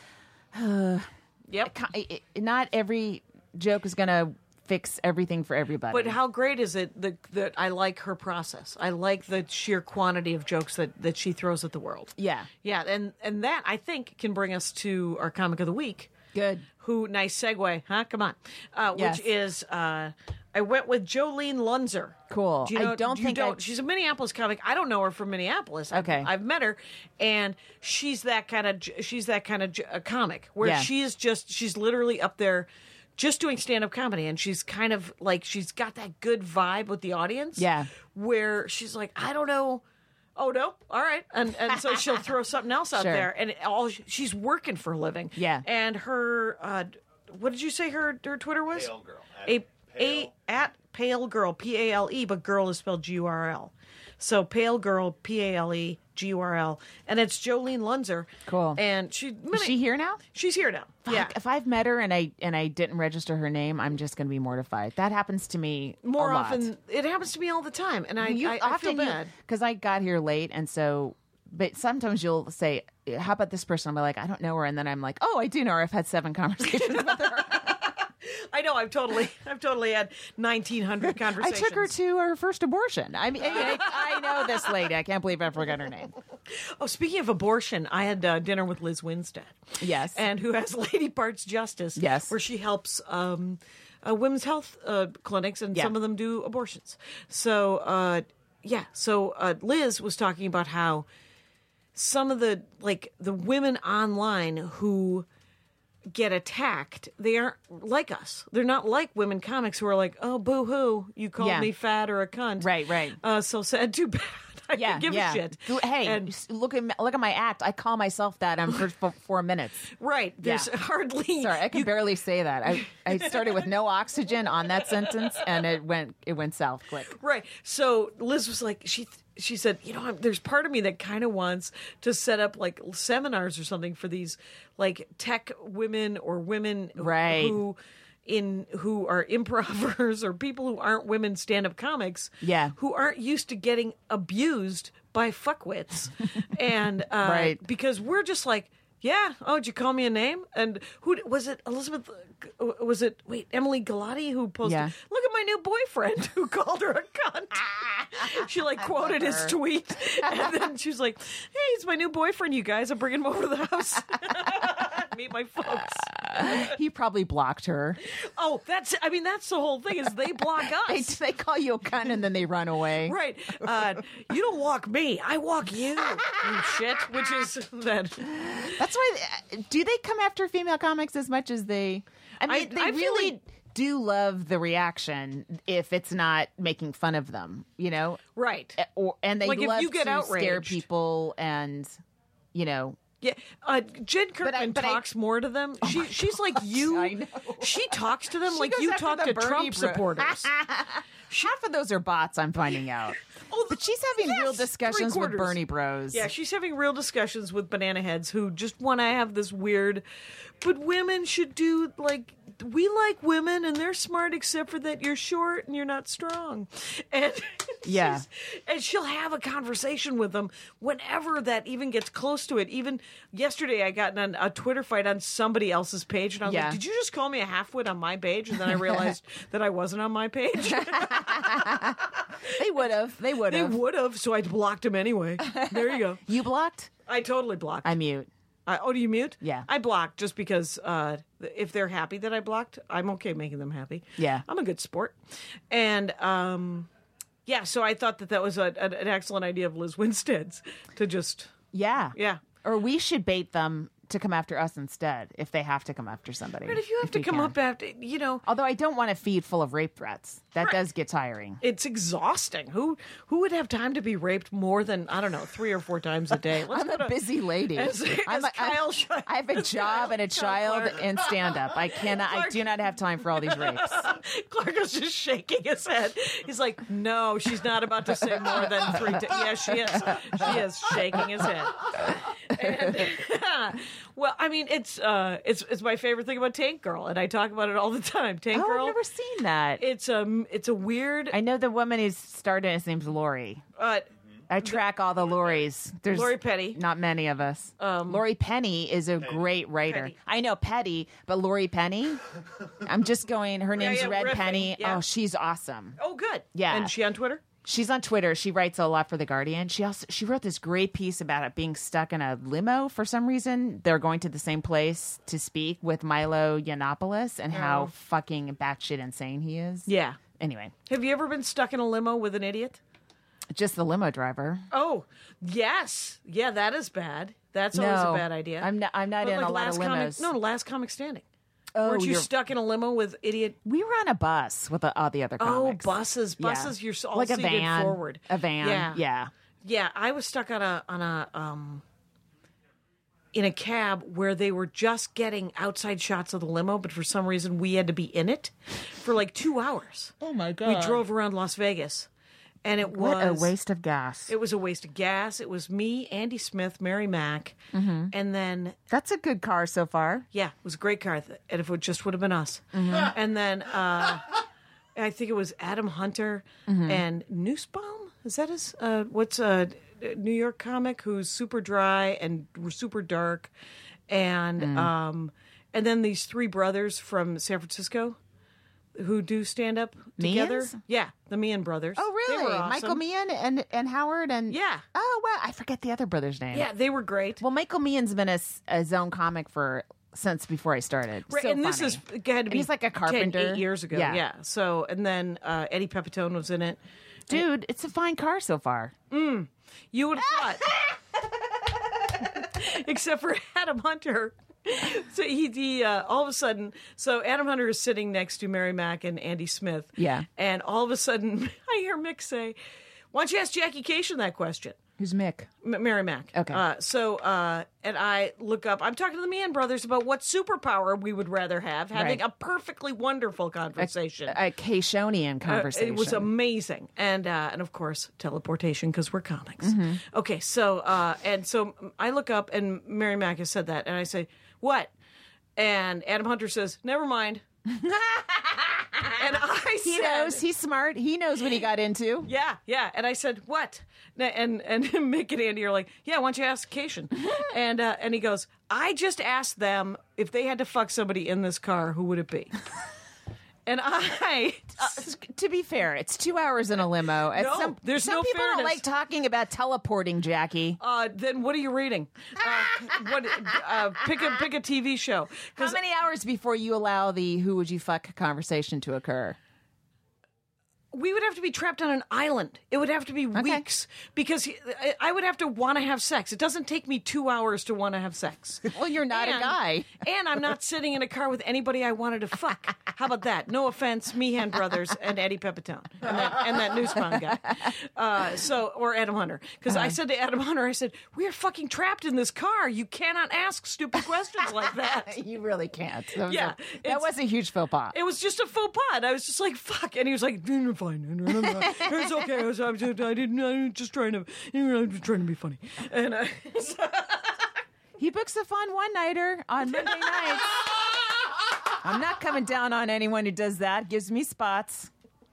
Yep. it- it- not every joke is gonna fix everything for everybody. But how great is it that, that I like her process? I like the sheer quantity of jokes that, that she throws at the world. Yeah. Yeah, and, and that, I think, can bring us to our comic of the week. Good. Who, nice segue, huh? Come on. Uh, Yes. Which is, uh, I went with Jolene Lunzer. Cool. Do you I know, don't do you think don't, I've- she's a Minneapolis comic. I don't know her from Minneapolis. I've- Okay. I've met her, and she's that kind of she's that kind of uh, comic where Yeah. she is just she's literally up there just doing stand-up comedy, and she's kind of like she's got that good vibe with the audience. Yeah. Where she's like, I don't know. Oh no! All right, and and so she'll throw something else out Sure. there, and all she's working for a living. Yeah. And her, uh, what did you say her her Twitter was? Pale Girl. At A Pale. a at Pale Girl, P A L E, but girl is spelled G U R L. So Pale Girl, P A L E, G U R L, and it's Jolene Lunzer. Cool. And she Is she here now? She's here now. Fuck, Yeah. If I've met her and I and I didn't register her name, I'm just going to be mortified. That happens to me More a lot. often, it happens to me all the time, and I You I, I feel often bad. because I got here late, and so. But sometimes you'll say, "How about this person?" I'm like, "I don't know her," and then I'm like, "Oh, I do know her. I've had seven conversations with her." I know. I've totally, I've totally had nineteen hundred I conversations. took her to her first abortion. I mean, I, I know this lady. I can't believe I forgot her name. Oh, speaking of abortion, I had uh, dinner with Liz Winstead. Yes. And who has Lady Parts Justice. Yes. Where she helps um, uh, women's health uh, clinics, and Yeah. some of them do abortions. So, uh, yeah. So uh, Liz was talking about how some of the, like, the women online who get attacked, they aren't like us. They're not like women comics who are like, oh, boo-hoo, you called Yeah. me fat or a cunt. Right, right. Uh, so sad, too bad. I Yeah, don't give yeah. a shit. Hey, And- s- look at look at my act. I call myself that on for, for four minutes. right. There's Yeah. hardly... Sorry, I can you- barely say that. I, I started with no oxygen on that sentence, and it went it went south quick. Right. So Liz was like, she she said, you know, I'm, there's part of me that kind of wants to set up like seminars or something for these like tech women or women Right. who in who are improvers or people who aren't women stand-up comics, Yeah. who aren't used to getting abused by fuckwits, and uh, Right. because we're just like. Yeah. Oh, did you call me a name? And who was it? Elizabeth? Was it? Wait, Emily Galati who posted. Yeah. Look at my new boyfriend who called her a cunt. She like quoted his her. tweet, and then she was like, "Hey, it's my new boyfriend. You guys, I'm bringing him over to the house. Meet my folks." He probably blocked her. Oh, that's. I mean, that's the whole thing. Is they block They, us. they call you a cunt and then they run away. Right. Uh, you don't walk me. I walk you. You shit. Which is that. That's why. Do they come after female comics as much as they? I mean, I- they I feel really like- do love the reaction if it's not making fun of them. You know, Right. or and they Like, if love you get to scare outraged. people and you know. Yeah, uh, Jen Kirkman but I- Oh talks more to them. She she's like you. I know. She talks to them She like goes you after talk the to Bernie Trump bro- supporters. Half of those are bots. I'm finding out. Oh, But she's having real yes, discussions with three-quarters. Bernie bros. Yeah, she's having real discussions with banana heads who just want to have this weird. But women should do like we like women, and they're smart, except for that you're short and you're not strong. And Yeah. she's- and she'll have a conversation with them whenever that even gets close to it. Even yesterday, I got in a Twitter fight on somebody else's page, and I was Yeah. like, "Did you just call me a halfwit on my page?" And then I realized that I wasn't on my page. They would have. They would They have. would have, so I blocked him anyway. There you go. You blocked? I totally blocked. I mute. Uh, oh, do you mute? Yeah. I blocked just because uh, if they're happy that I blocked, I'm okay making them happy. Yeah. I'm a good sport. And um, yeah, so I thought that that was a, a, an excellent idea of Liz Winstead's to just, Yeah. yeah. Or we should bait them to come after us instead if they have to come after somebody. But if you have to we come can. up after, you know, Although I don't want a feed full of rape threats. That Right. does get tiring. it's exhausting. Who who would have time to be raped more than, I don't know, three or four times a day? Let's I'm go a to- busy lady. As- I'm as a- I- Kyle Sh- I have a as job and a Kyle child Clark. and stand up. I cannot. I Clark- do not have time for all these rapes. Clark is just shaking his head. He's like, no, she's not about to say more than three. T- yes, she is. She is shaking his head. And, well, I mean, it's uh, it's it's my favorite thing about Tank Girl, and I talk about it all the time. Tank Oh, Girl. I've never seen that. It's a it's a weird. I know the woman who's started. His name's Lori. Uh, I track all the Loris. There's Lori Petty. Not many of us. Um, Lori Penny is a great writer. Petty. I know Petty, but Lori Penny. I'm just going. Her name's yeah, Red riffing, Penny. yeah. Oh, she's awesome. oh, good. Yeah. And she on Twitter? She's on Twitter. She writes a lot for The Guardian. She also she wrote this great piece about it being stuck in a limo for some reason. They're going to the same place to speak with Milo Yiannopoulos and how Oh. fucking batshit insane he is. Yeah. Anyway, Have you ever been stuck in a limo with an idiot? just the limo driver. Oh, yes. Yeah, that is bad. That's always No, a bad idea. I'm not- I'm not But in like a lot of Last Comic- limos. no, Last Comic Standing. Oh, Weren't you you're- stuck in a limo with idiot? We were on a bus with the, all the other Oh, comics. buses, Yeah. buses. You're all like a seated van, forward. a van. Yeah, Yeah. yeah. I was stuck on a on a um in a cab where they were just getting outside shots of the limo, but for some reason we had to be in it for like two hours. Oh my god! We drove around Las Vegas, and it was What a waste of gas. It was a waste of gas. It was me, Andy Smith, Mary Mack, Mm-hmm. and then That's a good car so far. yeah, it was a great car. And if it just would have been us. Mm-hmm. And then uh, I think it was Adam Hunter Mm-hmm. and Nussbaum. Is that his? Uh, what's a New York comic who's super dry and super dark, and Mm. um, and then these three brothers from San Francisco who do stand up together. Meehan's? Yeah, the Meehan brothers. Oh, They really? were awesome. Michael Meehan and and Howard and Yeah. Oh, wow! I forget the other brother's name. Yeah, they were great. Well, Michael Meehan's been a, s- a zone comic for since before I started. Right, So and this funny. is had to And be he's like a ten, carpenter. eight years ago. Yeah. Yeah. So and then uh, Eddie Pepitone was in it. Dude, it's a fine car so far. You would have thought, except for Adam Hunter. So he, he uh, all of a sudden, so Adam Hunter is sitting next to Mary Mack and Andy Smith. Yeah. And all of a sudden, I hear Mick say, "Why don't you ask Jackie Cation that question?" Who's Mick? M- Mary Mack. Okay. Uh, so, uh, and I look up, I'm talking to the Meehan brothers about what superpower we would rather have, having Right. a perfectly wonderful conversation. A Kationian Uh, conversation. it was amazing, and uh, and of course teleportation because we're comics. Mm-hmm. Okay, so uh, and so I look up, and Mary Mack has said that, and I say, "What?" And Adam Hunter says, "Never mind." And I He said, knows. He's smart. He knows what he got into. Yeah, yeah. And I said, "What?" And and Mick and Andy are like, "Yeah, why don't you ask Cation?" and uh, and he goes, "I just asked them if they had to fuck somebody in this car, who would it be?" And I, Uh, to be fair, it's two hours in a limo. At No, some, there's some no people don't fairness. like talking about teleporting, Jackie. uh, then what are you reading? Uh, what? Uh, pick a pick a T V show. How Because many hours before you allow the "who would you fuck" conversation to occur? we would have to be trapped on an island. It would have to be weeks because he, I- I would have to want to have sex. It doesn't take me two hours to want to have sex. Well, you're not a And- guy. And I'm not sitting in a car with anybody I wanted to fuck. How about that? No offense, Meehan brothers and Eddie Pepitone and that, and that Nussbaum guy. Uh, so, or Adam Hunter. Because I said to Adam Hunter, I said, "We are fucking trapped in this car. You cannot ask stupid questions like that." You really can't. That was Yeah, a, that it's- was a huge faux pas. It was just a faux pas. And I was just like, "Fuck," and he was like, "Mm, "Fine, it's okay. I was, I was just, I didn't. I was just trying to, you know, I'm just trying to be funny." And uh, He books a fun one-nighter on Monday nights. I'm not coming down on anyone who does that. Gives me spots.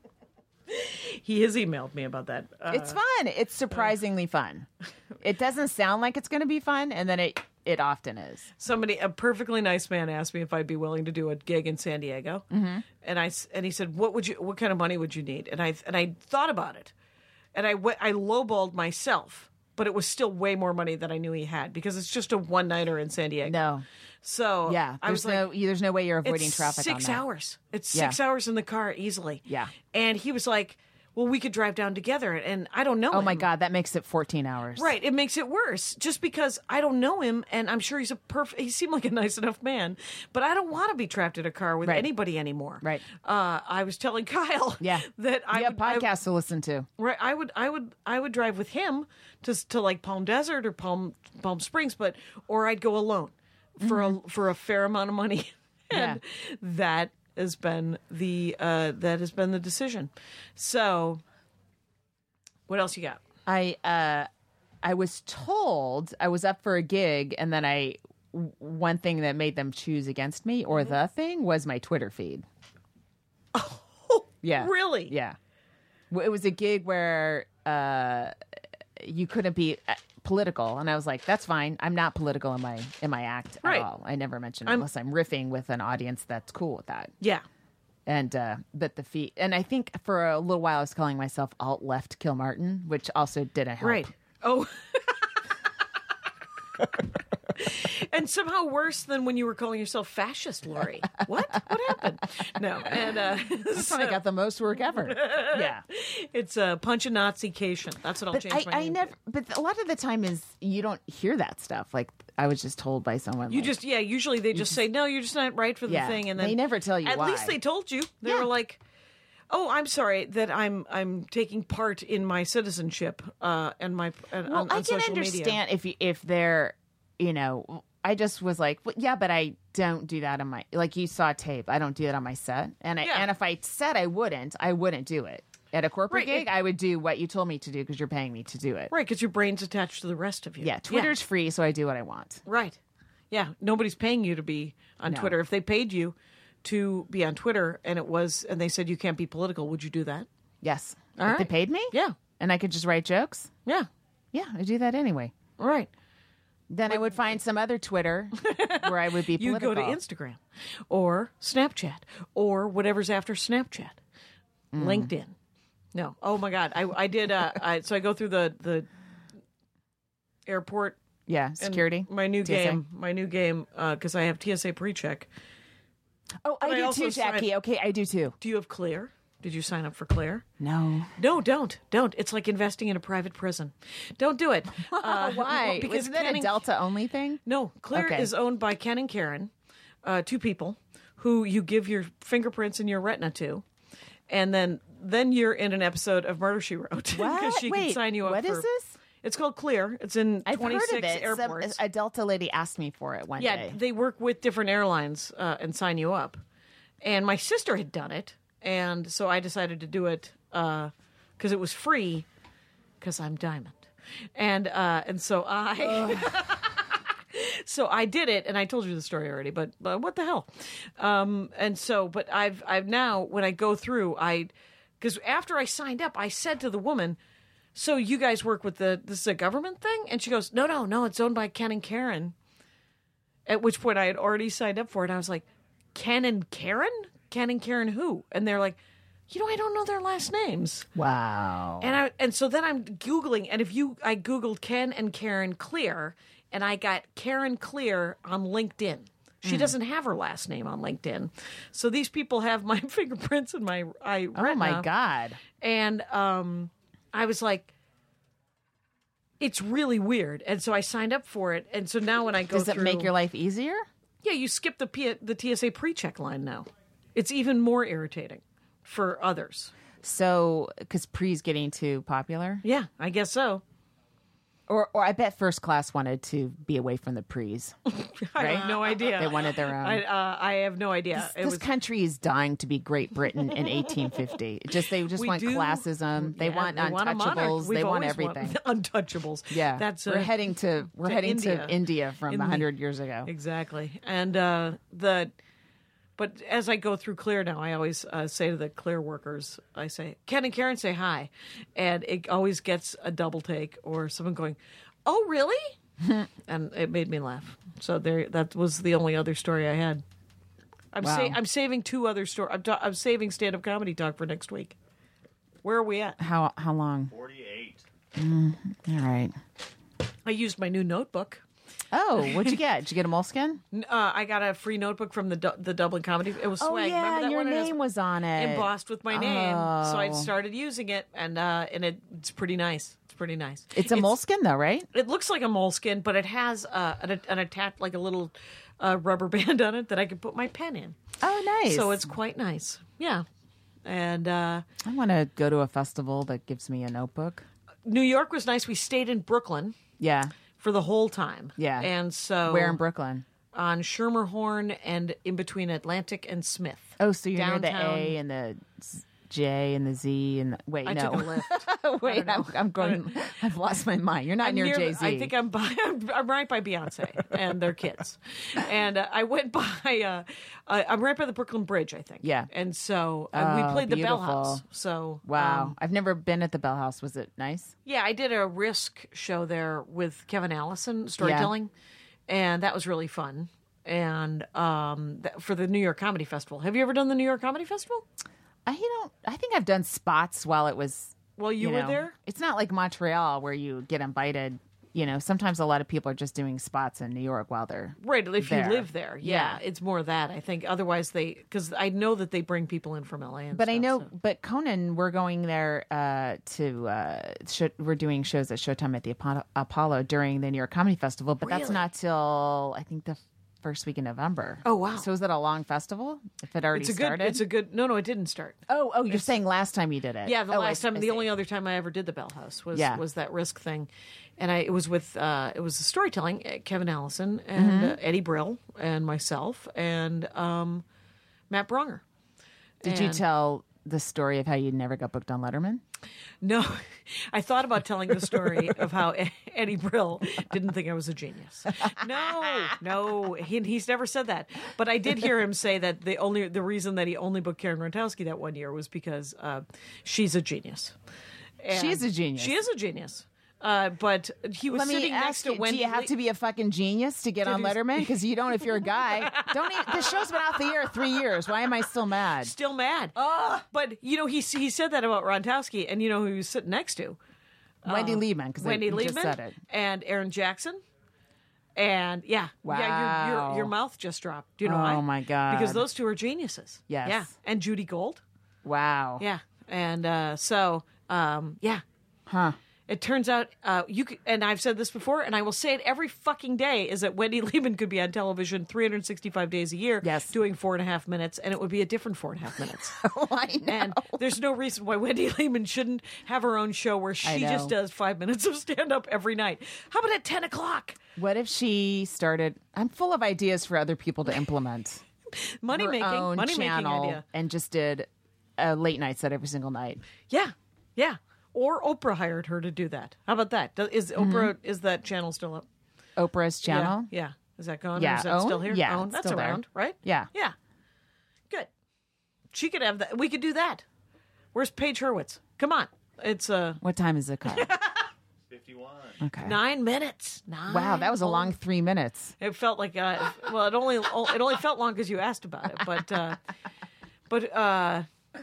he has emailed me about that. Uh, It's fun. It's surprisingly fun. It doesn't sound like it's going to be fun, and then it it often is. Somebody, a perfectly nice man, asked me if I'd be willing to do a gig in San Diego, mm-hmm. and I s- and he said, "What would you? What kind of money would you need?" And I and I thought about it, and I went, I lowballed myself, but it was still way more money than I knew he had because it's just a one nighter in San Diego. No. So Yeah. I was There's no like, there's no way you're avoiding it's traffic on six that. hours. It's Yeah. six hours in the car easily. Yeah. And he was like, well, we could drive down together, and I don't know Oh him. my God, that makes it fourteen hours. Right, it makes it worse just because I don't know him, and I'm sure he's a perfect. He seemed like a nice enough man, but I don't want to be trapped in a car with Right. anybody anymore. Right. Uh, I was telling Kyle, Yeah. that I you have would, I- podcasts to listen to. right, I would, I would, I would drive with him to to like Palm Desert or Palm Palm Springs, but or I'd go alone for a for a fair amount of money, and that has been the uh, that has been the decision. So, what else you got? I uh, I was told I was up for a gig, and then I w- one thing that made them choose against me, or the thing, was my Twitter feed. Oh, Yeah, really? Yeah, W- it was a gig where uh, you couldn't be uh, political, and I was like, "That's fine. I'm not political in my in my act Right. at all. I never mention it I'm- unless I'm riffing with an audience that's cool with that." Yeah. And uh, but the feed, and I think for a little while I was calling myself alt left Kilmartin, which also didn't help. Right. Oh. And somehow worse than when you were calling yourself fascist, Lori. What? What happened? No. And uh, That's when I got the most work ever. Yeah. it's a uh, punch a Nazi-cation. That's what I'll But change I, my I name never. to. But a lot of the time is you don't hear that stuff. Like I was just told by someone. You like, just, yeah, usually they just, say, no, you're just not right for the Yeah. thing. And then They never tell you At why. least they told you. They Yeah. were like, oh, I'm sorry that I'm I'm taking part in my citizenship uh, and my and, Well, on, I on can social understand media. if you, if they're, you know. I just was like, well, yeah, but I don't do that on my, like you saw tape. I don't do that on my set. And I, Yeah. and if I said I wouldn't, I wouldn't do it. At a corporate Right, gig, it- I would do what you told me to do because you're paying me to do it. Right, because your brain's attached to the rest of you. Yeah, Twitter's free, so I do what I want. Right. Yeah, nobody's paying you to be on No. Twitter. If they paid you to be on Twitter and it was and they said you can't be political, would you do that? Yes. All If they right. paid me? Yeah. And I could just write jokes? Yeah. Yeah, I do that anyway. All right. Then I would find some other Twitter where I would be You political. go to Instagram or Snapchat or whatever's after Snapchat. Mm. LinkedIn. No. Oh my God. I I did uh I so I go through the the airport Yeah, and security. My new T S A. game. My new game uh cuz I have T S A pre-check. Oh, I But I do also too, Jackie. signed- Okay, I do too. Do you have Clear? Did you sign up for Clear? No. No, don't. Don't. It's like investing in a private prison. Don't do it. Uh, Why? well, because Isn't that Ken a and- Delta only thing? No, Clear Okay. is owned by Ken and Karen, uh, two people who you give your fingerprints and your retina to, and then then you're in an episode of Murder She Wrote because What? she Wait, can sign you up. what for, is this? It's called Clear. It's in I've heard twenty-six of it. Some, airports. a Delta lady asked me for it one yeah, day. they work with different airlines uh, and sign you up. And my sister had done it, and so I decided to do it because it was free because I'm Diamond, and uh, and so I. So I did it, and I told you the story already. But, but what the hell? Um, and so, but I've I've now when I go through, I because after I signed up, I said to the woman, "So you guys work with the this is a government thing?" And she goes, "No, no, no. It's owned by Ken and Karen." At which point I had already signed up for it. And I was like, "Ken and Karen? Ken and Karen who?" And they're like, "You know, I don't know their last names." Wow. And I and so then I'm Googling, and if you I Googled Ken and Karen Clear, and I got Karen Clear on LinkedIn. She doesn't have her last name on LinkedIn. So these people have my fingerprints and my I Oh my retina. God. And um I was like, it's really weird. And so I signed up for it. And so now when I go Does it through, make your life easier? yeah, you skip the P- the T S A pre-check line now. It's even more irritating for others. So, because pre's getting too popular? Yeah, I guess so. Or, or I bet first class wanted to be away from the pre's. I Right? have no idea. They wanted their own. I, uh, I have no idea. It This was country is dying to be Great Britain in eighteen fifty. It just they just we want do- classism. They yeah, want they want a monarch. untouchables. We've They want always everything. untouchables. Yeah, that's we're uh, heading to we're to heading India. to India from In a the- hundred years ago. Exactly. And uh, the, but as I go through Clear now, I always uh, say to the Clear workers, I say, Ken and Karen say hi. And it always gets a double take or someone going, oh, really? And it made me laugh. So there, that was the only other story I had. I'm, Wow. sa- I'm saving two other stories. I'm, ta- I'm saving stand-up comedy talk for next week. Where are we at? How how long? forty-eight. All right. I used my new notebook. Oh, what'd you get? Did you get a moleskin? Uh, I got a free notebook from the Du- the Dublin Comedy. It was Oh, swag. yeah, Remember that your one? It name was on it. embossed with my name. So I Oh. started using it, and uh, and it, it's pretty nice. It's pretty nice. It's a moleskin, though, right? It looks like a moleskin, but it has uh, an, an attached, like a little uh, rubber band on it that I can put my pen in. Oh, nice. So it's quite nice. Yeah. And uh, I want to go to a festival that gives me a notebook. New York was nice. We stayed in Brooklyn Yeah. for the whole time. Yeah. And so Where in Brooklyn? on Schermerhorn and in between Atlantic and Smith. Oh, so you're near Downtown. the A and the J and the Z and the, wait, I no. took a lift. Wait, I'm, I'm going. I've lost my mind. You're not I'm near, near- Jay Z. I think I'm by. I'm, I'm right by Beyonce and their kids, and uh, I went by. Uh, uh, I'm right by the Brooklyn Bridge, I think. Yeah. And so uh, Oh, we played the Bell beautiful. House. So Wow, um, I've never been at the Bell House. Was it nice? yeah, I did a Risk show there with Kevin Allison storytelling, and that was really fun. And um, th- for the New York Comedy Festival, have you ever done the New York Comedy Festival? I don't. I think I've done spots while it was. Well, you, were know, there. It's not like Montreal where you get invited. You know, sometimes a lot of people are just doing spots in New York while they're Right, if there. you live there, yeah, Yeah. it's more that I think. Otherwise, they because I know that they bring people in from L A. And But I stuff, know, so. but Conan, we're going there uh, to. Uh, sh- we're doing shows at Showtime at the Apollo, Apollo during the New York Comedy Festival, but that's Really? not till I think the first week in November. Oh, wow. So is that a long festival? If it already It's a good. started? It's a good. No, no, it didn't start. oh, oh, you're saying last time you did it? Yeah, the Oh, last I- time, I the see. only other time I ever did the Bell House was Yeah. was that Risk thing, and I it was with uh, it was the storytelling uh, Kevin Allison and Mm-hmm. uh, Eddie Brill and myself and um, Matt Bronger. Did you And- tell the story of how you never got booked on Letterman? No, I thought about telling the story of how Eddie Brill didn't think I was a genius. No, no, he, he's never said that. But I did hear him say that the only the reason that he only booked Karen Rontowski that one year was because uh, she's a genius. And She is a genius. She is a genius. Uh, but he was Let me sitting next ask to you, Wendy. do you have Lee- to be a fucking genius to get on do- Letterman? Because you don't if you're a guy. Don't e the show's been out the air three years. Why am I still mad? Still mad. But you know he he said that about Rontowski, and you know who he was sitting next to. Wendy Liebman, because Wendy I Liebman just said it. and Aaron Jackson. And yeah, yeah, your, your Wow. your mouth just dropped. Do you know why? Oh, my God. Because those two are geniuses. Yes. Yeah, and Judy Gold. Wow. Yeah, and uh, so um, yeah, Huh. it turns out uh, you could, and I've said this before, and I will say it every fucking day, is that Wendy Liebman could be on television three hundred sixty-five days a year, Yes. doing four and a half minutes, and it would be a different four and a half minutes. Oh, I know. And there's no reason why Wendy Liebman shouldn't have her own show where she know. just does five minutes of stand up every night. How about at ten o'clock? What if she started? I'm full of ideas for other people to implement. Money her making, own money making channel idea. and just did a late night set every single night. Yeah, yeah. Or Oprah hired her to do that. How about that? Do- Is Oprah is that channel still up? Oprah's channel. Yeah, yeah. Is that gone? Yeah, Or is that Own? still here? Yeah, Own? it's That's still there. around, right? Yeah. yeah. Good. She could have that. We could do that. Where's Paige Hurwitz? Come on, it's uh What time is it, Kyle? fifty-one. Okay. nine minutes. Nine. Wow, that was a whole- long three minutes. It felt like uh, well, it only it only felt long because you asked about it, but uh, but uh,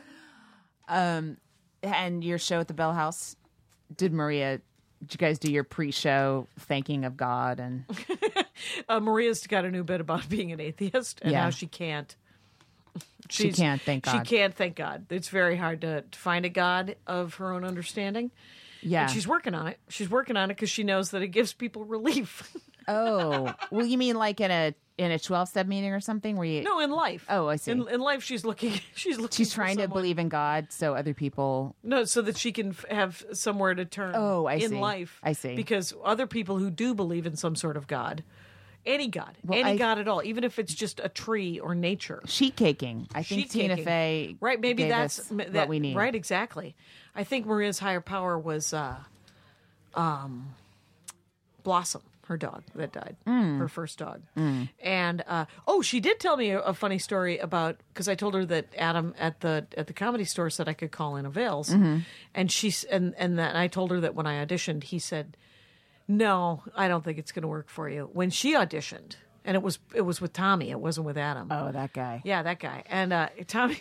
Um, and your show at the Bell House, did Maria? Did you guys do your pre-show thanking of God and? uh, Maria's got a new bit about being an atheist and Yeah. how she can't. She she's- can't thank God. She can't thank God. It's very hard to, to find a God of her own understanding. Yeah. And she's working on it. She's working on it because she knows that it gives people relief. Oh, well, you mean like in a in a twelve step meeting or something where you? no, in life. Oh, I see. In, in life, she's looking. She's looking. She's for trying to someone- believe in God so other people. No, so that she can f- have somewhere to turn. Oh, I in see. life. I see. Because other people who do believe in some sort of God, any God, Well, any I- God at all, even if it's just a tree or nature. Sheet caking. I think Sheet Tina caking. Fey. Right, maybe gave that's us m- what that, we need. Right, exactly. I think Maria's higher power was uh, um, Blossom, her dog that died, Mm. her first dog. And uh, oh, she did tell me a, a funny story about because I told her that Adam at the at the Comedy Store said I could call in avails, Mm-hmm. and she's and and that and I told her that when I auditioned, he said, "No, I don't think it's going to work for you." When she auditioned, and it was it was with Tommy, it wasn't with Adam. Oh, that guy. Yeah, that guy. And uh, Tommy,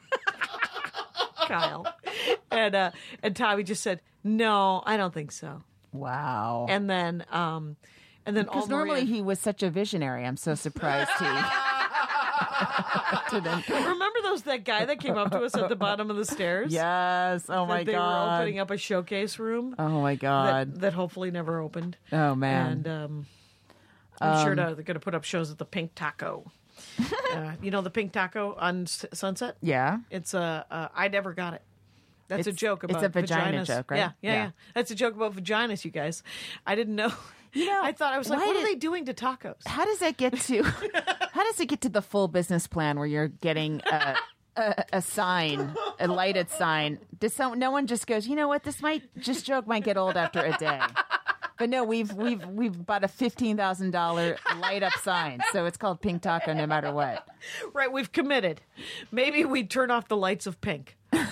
Kyle, and uh, and Tommy just said, "No, I don't think so." Wow. And then, um, And then all Because normally Maria- he was such a visionary. I'm so surprised he didn't. Remember those that guy that came up to us at the bottom of the stairs? Yes. Oh, my That they God. were opening up a showcase room. Oh, my God. That, that hopefully never opened. Oh, man. And um, I'm sure to, they're going to put up shows at the Pink Taco. uh, you know the Pink Taco on S- Sunset? Yeah. It's a. Uh, I never got it. That's a It's- joke it's about a vagina vaginas. joke, right? Yeah, yeah, Yeah. yeah. That's a joke about vaginas, you guys. I didn't know. You know, I thought I was like, why what are did- they doing to tacos? How does that get to? How does it get to the full business plan where you're getting a, a, a sign, a lighted sign? Does some, no one just goes, you know what? This might just joke might get old after a day. But no, we've we've we've bought a fifteen thousand dollar light up sign, so it's called Pink Taco no matter what. Right, we've committed. Maybe we turn off the lights of pink.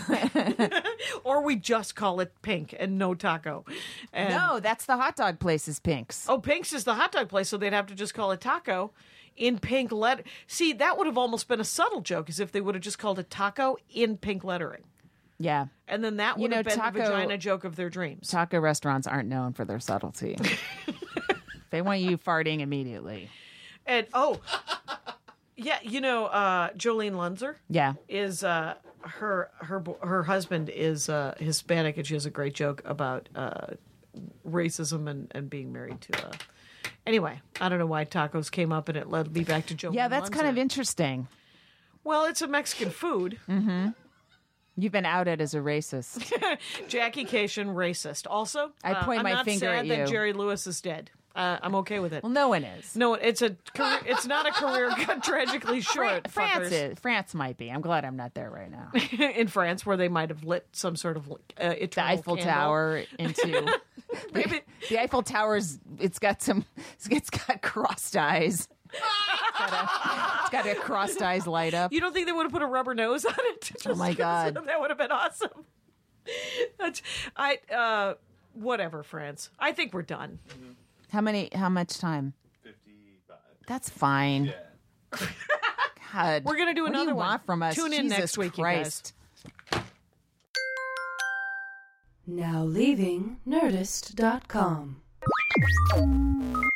Or we just call it pink and no taco. And, No, that's the hot dog place's Pink's. Oh, Pink's is the hot dog place, so they'd have to just call it taco in pink letter. See, that would have almost been a subtle joke, as if they would have just called it taco in pink lettering. Yeah, And then that would You know, have been taco- the vagina joke of their dreams. taco restaurants aren't known for their subtlety. They want you farting immediately. And oh, yeah, you know, uh, Jolene Lunzer Yeah. is uh, her her bo- her husband is uh, Hispanic, and she has a great joke about uh, racism and, and being married to. Uh, anyway, I don't know why tacos came up, and it led me back to Jolene. Yeah, that's kind of Lunzer. interesting. Well, it's a Mexican food. You've been outed as a racist. Jackie Cation, racist. Also, I uh, point I'm my not finger sad at that you. Jerry Lewis is dead. Uh, I'm okay with it. Well, no one is. No, it's a career, it's not a career cut tragically short. France fuckers. is. France might be. I'm glad I'm not there right now. In France, where they might have lit some sort of uh, eternal The Eiffel candle. Tower into Maybe the Eiffel Tower's. It's got some. It's got crossed eyes. It's got a, it's got a crossed eyes light up. you don't think they would have put a rubber nose on it? Oh, my God. that would have been awesome. That's, I uh, whatever, France. I think we're done. How many? How much time? fifty-five. That's fine. Yeah. God, We're gonna do what another do you one. want from us? Tune in Jesus next week, you Christ. Now leaving Nerdist dot com.